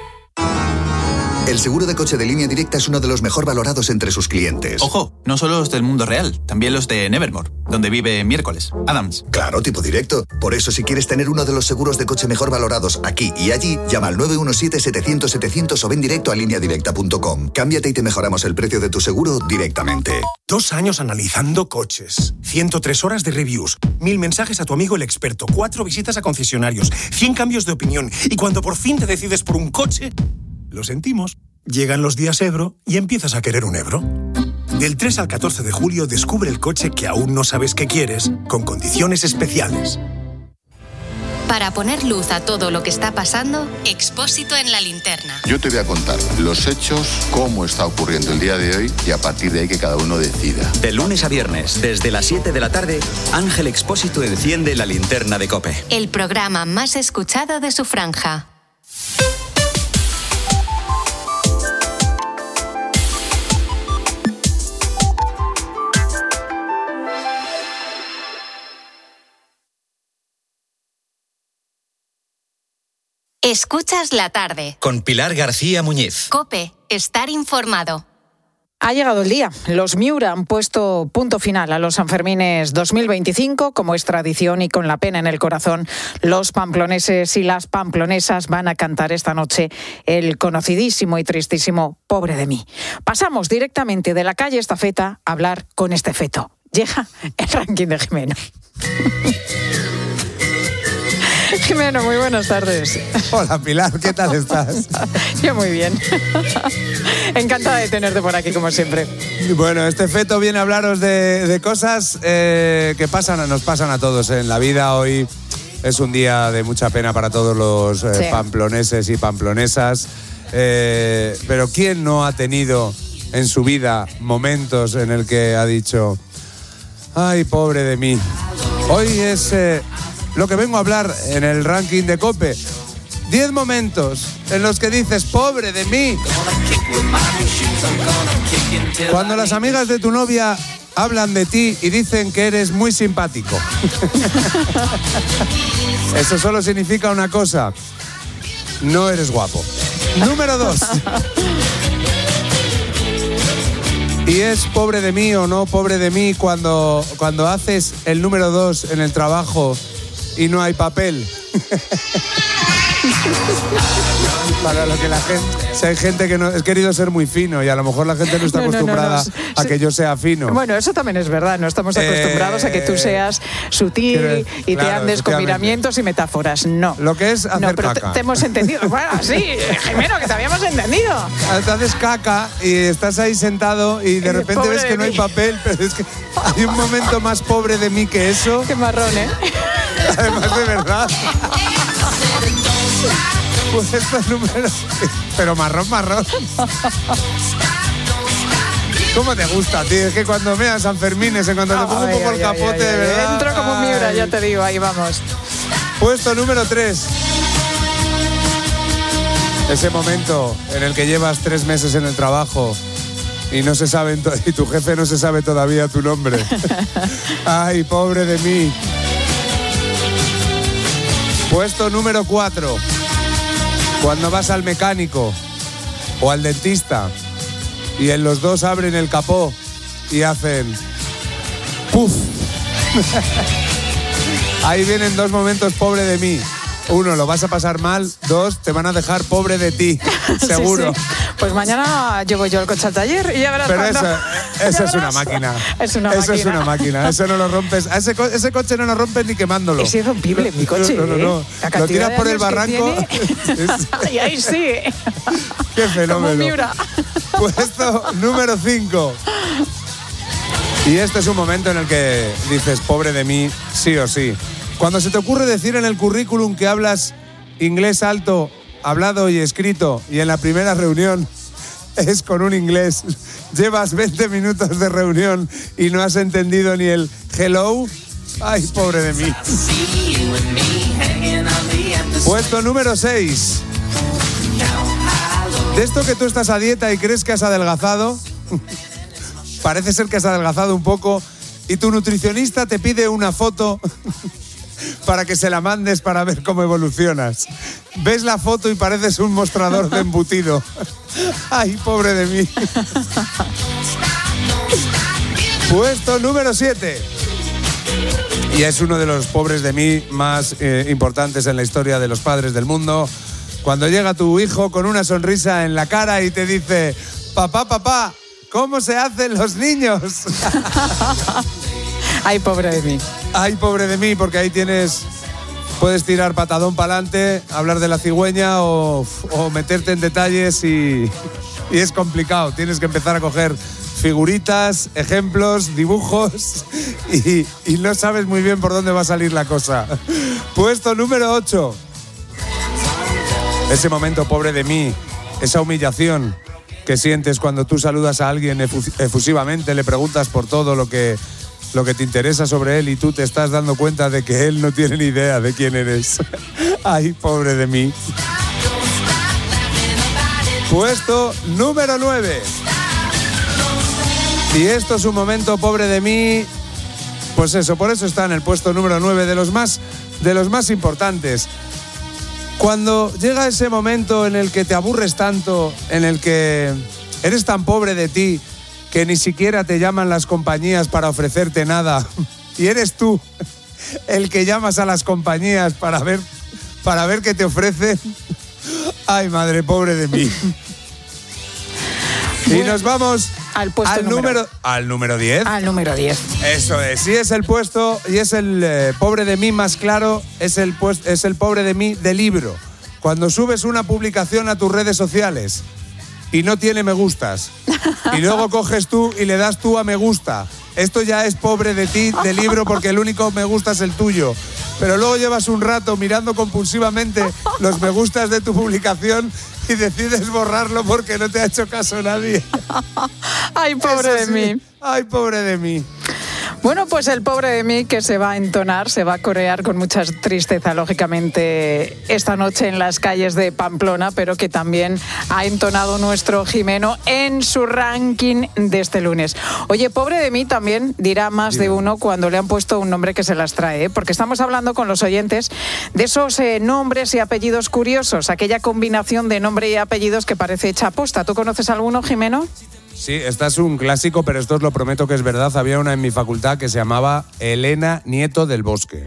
El seguro de coche de Línea Directa es uno de los mejor valorados entre sus clientes. Ojo, no solo los del mundo real, también los de Nevermore, donde vive Miércoles, Adams. Claro, tipo directo. Por eso, si quieres tener uno de los seguros de coche mejor valorados aquí y allí, llama al nueve uno siete, setecientos, setecientos o ven directo a línea directa punto com. Cámbiate y te mejoramos el precio de tu seguro directamente. Dos años analizando coches, ciento tres horas de reviews, mil mensajes a tu amigo el experto, cuatro visitas a concesionarios, cien cambios de opinión y cuando por fin te decides por un coche... Lo sentimos. Llegan los días Ebro y empiezas a querer un Ebro. Del tres al catorce de julio descubre el coche que aún no sabes que quieres, con condiciones especiales. Para poner luz a todo lo que está pasando, Expósito en la linterna. Yo te voy a contar los hechos, cómo está ocurriendo el día de hoy y a partir de ahí que cada uno decida. De lunes a viernes, desde las siete de la tarde, Ángel Expósito enciende la linterna de COPE. El programa más escuchado de su franja. Escuchas la tarde. Con Pilar García Muñiz. COPE, estar informado. Ha llegado el día. Los Miura han puesto punto final a los Sanfermines dos mil veinticinco, como es tradición y con la pena en el corazón. Los pamploneses y las pamplonesas van a cantar esta noche el conocidísimo y tristísimo Pobre de mí. Pasamos directamente de la calle Estafeta a hablar con este feto. Llega el ranking de Jimeno. Jimeno, muy buenas tardes. Hola Pilar, ¿qué tal estás? Yo muy bien. Encantada de tenerte por aquí, como siempre. Bueno, este feto viene a hablaros de, de cosas eh, que pasan, nos pasan a todos en la vida. Hoy es un día de mucha pena para todos los eh, sí. pamploneses y pamplonesas. Eh, pero ¿quién no ha tenido en su vida momentos en el que ha dicho, ay, pobre de mí? Hoy es... Eh, lo que vengo a hablar en el ranking de COPE. Diez momentos en los que dices, pobre de mí. Cuando las amigas de tu novia hablan de ti y dicen que eres muy simpático. Eso solo significa una cosa. No eres guapo. Número dos. Y es pobre de mí o no pobre de mí cuando, cuando haces el número dos en el trabajo y no hay papel. Para lo que la gente... Si hay gente que no... He querido ser muy fino y a lo mejor la gente no está no, acostumbrada no, no, no. a que yo sea fino. Bueno, eso también es verdad. No estamos acostumbrados eh, a que tú seas sutil quiero, y claro, te andes con miramientos y metáforas. No. Lo que es hacer no, pero caca. Te, te hemos entendido. Bueno, sí, Jimeno, que te habíamos entendido. Te haces caca y estás ahí sentado y de repente ves que no hay papel, pero es que hay un momento más pobre de mí que eso. Qué marrón, ¿eh? Además, de verdad. Pues estos números... Pero marrón, marrón. ¿Cómo te gusta, tío? Es que cuando veas San Fermines, en cuanto te pongo un poco ay, el capote, ay, ay, de verdad... Entro como un Miura, ya te digo, ahí vamos. Puesto número tres. Ese momento en el que llevas tres meses en el trabajo y no se sabe, y tu jefe no se sabe todavía tu nombre. Ay, pobre de mí. Puesto número cuatro. Cuando vas al mecánico o al dentista y en los dos abren el capó y hacen ¡puf! Ahí vienen dos momentos pobre de mí. Uno, lo vas a pasar mal. Dos, te van a dejar pobre de ti, seguro. Sí, sí. Pues mañana llevo yo el coche al taller y ya verás. Pero cuando... eso, eso es una máquina. Es una eso máquina. es una máquina. Eso no lo rompes. A ese, co ese coche no lo rompes ni quemándolo. Es irrompible mi coche. No, no, no. ¿eh? Lo tiras por el barranco. Y ahí sí. Qué fenómeno. Como Miura. Puesto número cinco. Y este es un momento en el que dices, pobre de mí, sí o sí. Cuando se te ocurre decir en el currículum que hablas inglés alto, hablado y escrito, y en la primera reunión es con un inglés, llevas veinte minutos de reunión y no has entendido ni el hello, ay, pobre de mí. Puesto número seis. De esto que tú estás a dieta y crees que has adelgazado, parece ser que has adelgazado un poco, y tu nutricionista te pide una foto para que se la mandes para ver cómo evolucionas. Ves la foto y pareces un mostrador de embutido. Ay, pobre de mí. Puesto número siete. Y es uno de los pobres de mí más eh, importantes en la historia de los padres del mundo. Cuando llega tu hijo con una sonrisa en la cara y te dice, papá, papá, ¿cómo se hacen los niños? Ay, pobre de mí. Ay, pobre de mí, porque ahí tienes... Puedes tirar patadón para adelante, hablar de la cigüeña o, o meterte en detalles y, y es complicado. Tienes que empezar a coger figuritas, ejemplos, dibujos y, y no sabes muy bien por dónde va a salir la cosa. Puesto número ocho. Ese momento, pobre de mí, esa humillación que sientes cuando tú saludas a alguien efusivamente, le preguntas por todo lo que... lo que te interesa sobre él y tú te estás dando cuenta de que él no tiene ni idea de quién eres. Ay, pobre de mí. Puesto número nueve. Y esto es un momento pobre de mí. Pues eso, por eso está en el puesto número nueve de los más, de los más importantes. Cuando llega ese momento en el que te aburres tanto, en el que eres tan pobre de ti, que ni siquiera te llaman las compañías para ofrecerte nada. Y eres tú el que llamas a las compañías para ver, para ver qué te ofrecen. Ay, madre, pobre de mí. Y nos vamos al puesto al número, número al número diez. Al número diez. Eso es. Y es el puesto, y es el eh, pobre de mí más claro, es el, pues, es el pobre de mí de libro. Cuando subes una publicación a tus redes sociales y no tiene me gustas. Y luego coges tú y le das tú a me gusta. Esto ya es pobre de ti, de libro, porque el único me gusta es el tuyo. Pero luego llevas un rato mirando compulsivamente los me gustas de tu publicación y decides borrarlo porque no te ha hecho caso nadie. Ay, pobre de mí. Ay, pobre de mí. Bueno, pues el pobre de mí que se va a entonar, se va a corear con mucha tristeza, lógicamente, esta noche en las calles de Pamplona, pero que también ha entonado nuestro Jimeno en su ranking de este lunes. Oye, pobre de mí también dirá más de uno cuando le han puesto un nombre que se las trae, ¿eh? Porque estamos hablando con los oyentes de esos eh, nombres y apellidos curiosos, aquella combinación de nombre y apellidos que parece hecha aposta. ¿Tú conoces alguno, Jimeno? Sí, esta es un clásico, pero esto os lo prometo que es verdad. Había una en mi facultad que se llamaba Elena Nieto del Bosque.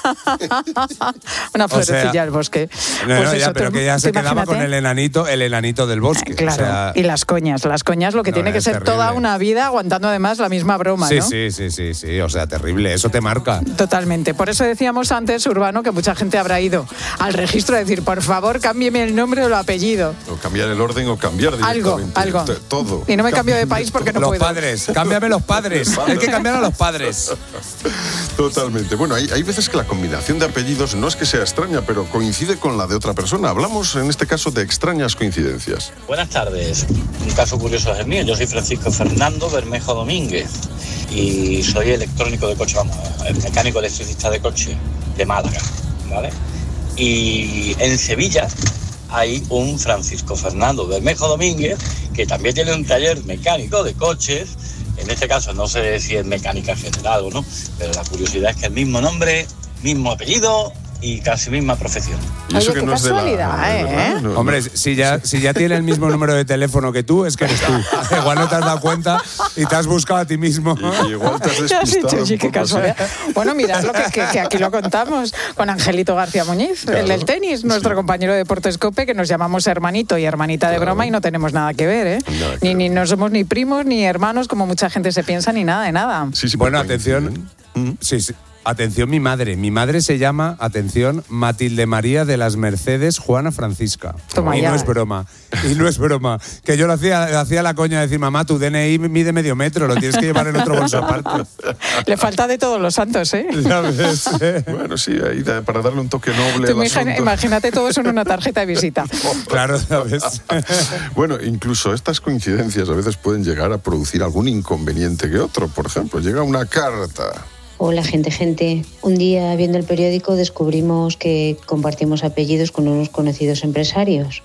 Una florecilla o sea, del bosque. No, pues no, eso, ya, pero tú, que ya se quedaba imagínate con el enanito, el enanito del bosque. Eh, claro, o sea, y las coñas, las coñas lo que no, tiene que ser terrible. toda una vida aguantando además la misma broma, sí, ¿no? Sí, sí, sí, sí, o sea, terrible, eso te marca. Totalmente, por eso decíamos antes, Urbano, que mucha gente habrá ido al registro a decir, por favor, cámbieme el nombre o el apellido. O cambiar el orden o cambiar directamente. Algo, algo. Todo. Y no me cambio de país porque no los puedo. Padres, cámbiame los padres, hay que cambiar a los padres. Totalmente. Bueno, hay, hay veces que la combinación de apellidos no es que sea extraña, pero coincide con la de otra persona. Hablamos en este caso de extrañas coincidencias. Buenas tardes. Un caso curioso es el mío. Yo soy Francisco Fernando Bermejo Domínguez y soy electrónico de coche, vamos, el mecánico electricista de coche de Málaga, ¿vale? Y en Sevilla hay un Francisco Fernando Bermejo Domínguez, que también tiene un taller mecánico de coches. En este caso no sé si es mecánica general o no, pero la curiosidad es que el mismo nombre, mismo apellido y casi misma profesión. Y eso Oye, que no es de la, ¿eh? No, no, Hombre, si ya, si ya tiene el mismo número de teléfono que tú, es que eres tú. Igual no te has dado cuenta y te has buscado a ti mismo. Y, y igual te has despistado sí, qué casualidad. Bueno, mirad lo que, que, que aquí lo contamos con Angelito García Muñiz, claro, el del tenis, nuestro sí. compañero de Deportes COPE, que nos llamamos hermanito y hermanita claro. de broma y no tenemos nada que ver, ¿eh? Nada ni, ni no somos ni primos ni hermanos, como mucha gente se piensa, ni nada de nada. Sí, sí, bueno, atención. ¿Mm? Sí, sí. Atención, mi madre. Mi madre se llama, atención, Matilde María de las Mercedes Juana Francisca. Toma y ya. no es broma. Y no es broma. Que yo lo hacía, hacía la coña de decir, mamá, tu D N I mide medio metro, lo tienes que llevar en otro bolso aparte. Le falta de todos los santos, ¿eh? Ya ves, ¿eh? Bueno, sí, ahí da, para darle un toque noble al asunto. Imagínate todo eso en una tarjeta de visita. Claro, ya ves. Bueno, incluso estas coincidencias a veces pueden llegar a producir algún inconveniente que otro. Por ejemplo, llega una carta. Hola, gente, gente. Un día, viendo el periódico, descubrimos que compartimos apellidos con unos conocidos empresarios.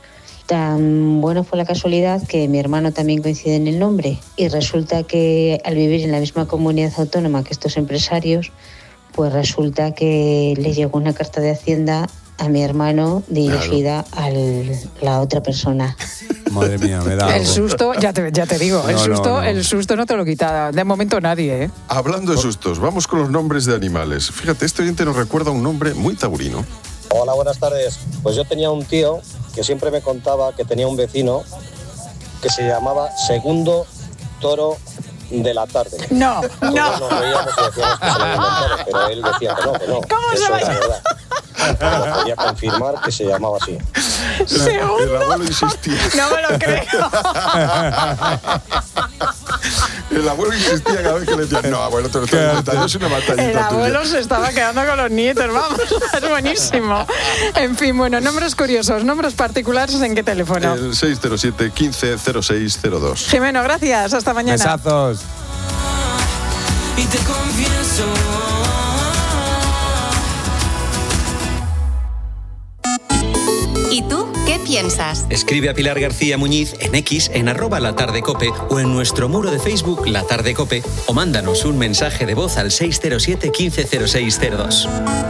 Tan buena fue la casualidad que mi hermano también coincide en el nombre. Y resulta que al vivir en la misma comunidad autónoma que estos empresarios, pues resulta que le llegó una carta de Hacienda a mi hermano dirigida claro. a la otra persona. Madre mía, me da el algo. susto, ya te, ya te digo, el no, susto no, no. el susto no te lo quita de momento nadie, ¿eh? Hablando de sustos, vamos con los nombres de animales. Fíjate, este oyente nos recuerda un nombre muy taurino. Hola, buenas tardes. Pues yo tenía un tío que siempre me contaba que tenía un vecino que se llamaba Segundo Toro de la Tarde. No, Todos no. nos reíamos y decíamos que se lo había inventado, pero él decía que no, que no. ¿Cómo que se eso va? era verdad. Pero podía confirmar que se llamaba así. ¿Segundo? El abuelo insistía. No me lo creo. El abuelo insistía cada vez que le decían, no, abuelo, te lo estoy inventando, es una batallita El abuelo tuya. se estaba quedando con los nietos, vamos, es buenísimo. En fin, bueno, nombres curiosos, nombres particulares, ¿en qué teléfono? El seis cero siete, quince, cero seis cero dos. Jimeno, gracias, hasta mañana. Besazos. Y te confieso. ¿Y tú qué piensas? Escribe a Pilar García Muñiz en X, en arroba La Tarde Cope o en nuestro muro de Facebook La Tarde Cope o mándanos un mensaje de voz al seis cero siete, quince, cero seis cero dos.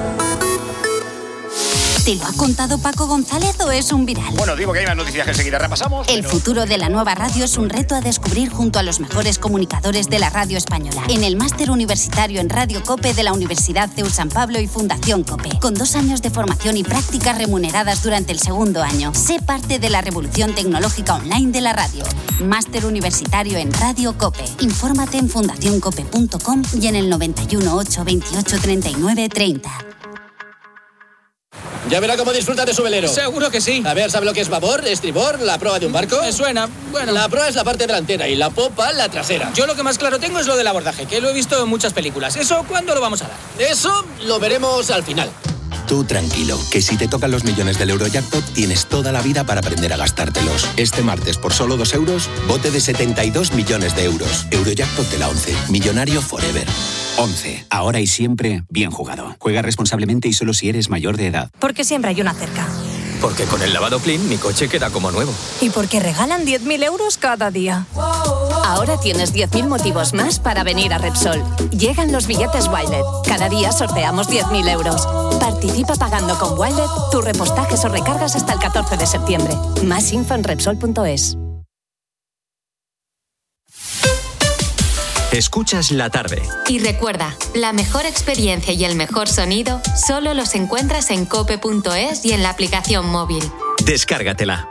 ¿Te lo ha contado Paco González o es un viral? Bueno, digo que hay más noticias que enseguida repasamos. El pero... futuro de la nueva radio es un reto a descubrir junto a los mejores comunicadores de la radio española. En el máster universitario en Radio COPE de la Universidad C E U San Pablo y Fundación COPE. Con dos años de formación y prácticas remuneradas durante el segundo año. Sé parte de la revolución tecnológica online de la radio. Máster universitario en Radio COPE. Infórmate en fundación cope punto com y en el noventa y uno, ocho, veintiocho, treinta y nueve, treinta. Ya verá cómo disfruta de su velero. Seguro que sí. A ver, ¿sabe lo que es babor, estribor, la proa de un barco? Me suena, bueno. La proa es la parte delantera y la popa la trasera. Yo lo que más claro tengo es lo del abordaje, que lo he visto en muchas películas. ¿Eso cuándo lo vamos a dar? Eso lo veremos al final. Tú tranquilo, que si te tocan los millones del Eurojackpot tienes toda la vida para aprender a gastártelos. Este martes, por solo dos euros, bote de setenta y dos millones de euros. Eurojackpot de la once. Millonario forever. once. Ahora y siempre, bien jugado. Juega responsablemente y solo si eres mayor de edad. Porque siempre hay una cerca. Porque con el lavado Clean mi coche queda como nuevo. Y porque regalan diez mil euros cada día. Ahora tienes diez mil motivos más para venir a Repsol. Llegan los billetes Wilet. Cada día sorteamos diez mil euros. Participa pagando con Wilet tus repostajes o recargas hasta el catorce de septiembre. Más info en Repsol punto es. Escuchas La Tarde. Y recuerda, la mejor experiencia y el mejor sonido solo los encuentras en cope punto es y en la aplicación móvil. Descárgatela.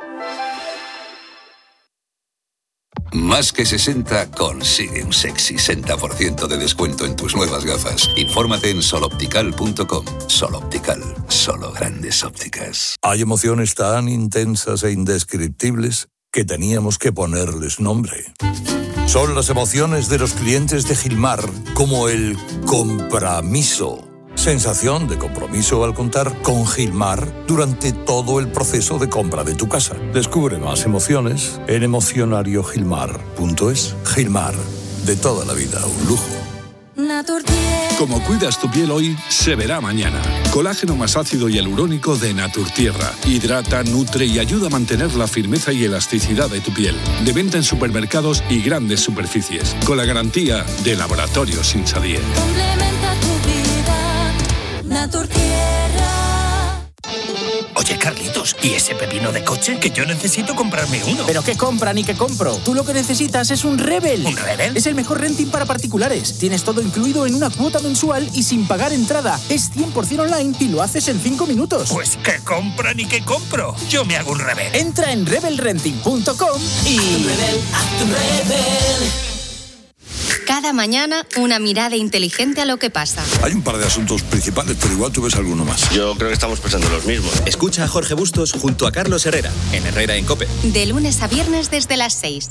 Más que sesenta consigue un sexy sesenta por ciento de descuento en tus nuevas gafas. Infórmate en sol optical punto com. Sol Optical, solo grandes ópticas. Hay emociones tan intensas e indescriptibles que teníamos que ponerles nombre. Son las emociones de los clientes de Gilmar, como el compromiso. Sensación de compromiso al contar con Gilmar durante todo el proceso de compra de tu casa. Descubre más emociones en emocionario gilmar punto es. Gilmar, de toda la vida un lujo. Como cuidas tu piel hoy, se verá mañana. Colágeno más ácido y hialurónico de Naturtierra. Hidrata, nutre y ayuda a mantener la firmeza y elasticidad de tu piel. De venta en supermercados y grandes superficies. Con la garantía de Laboratorios Insadie. Complementa tu vida, Naturtierra. Oye, Carlitos, ¿y ese pepino de coche? Que yo necesito comprarme uno. ¿Pero qué compra ni qué compro? Tú lo que necesitas es un Rebel. ¿Un Rebel? Es el mejor renting para particulares. Tienes todo incluido en una cuota mensual y sin pagar entrada. Es cien por ciento online y lo haces en cinco minutos. Pues ¿qué compra ni qué compro? Yo me hago un Rebel. Entra en rebel renting punto com y... Haz tu Rebel, haz tu Rebel. Cada mañana, una mirada inteligente a lo que pasa. Hay un par de asuntos principales, pero igual tú ves alguno más. Yo creo que estamos pensando los mismos. Escucha a Jorge Bustos junto a Carlos Herrera, en Herrera en COPE. De lunes a viernes desde las seis.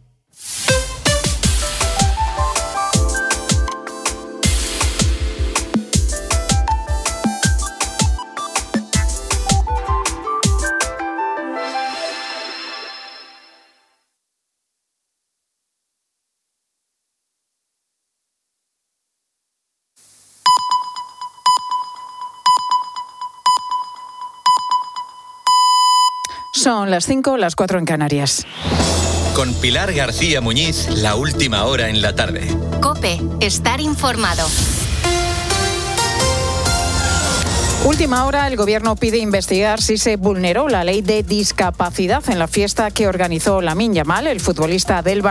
Son las cinco, las cuatro en Canarias. Con Pilar García Muñiz, la última hora en la tarde. COPE, estar informado. Última hora, el Gobierno pide investigar si se vulneró la ley de discapacidad en la fiesta que organizó Lamine Yamal, el futbolista del Barcelona.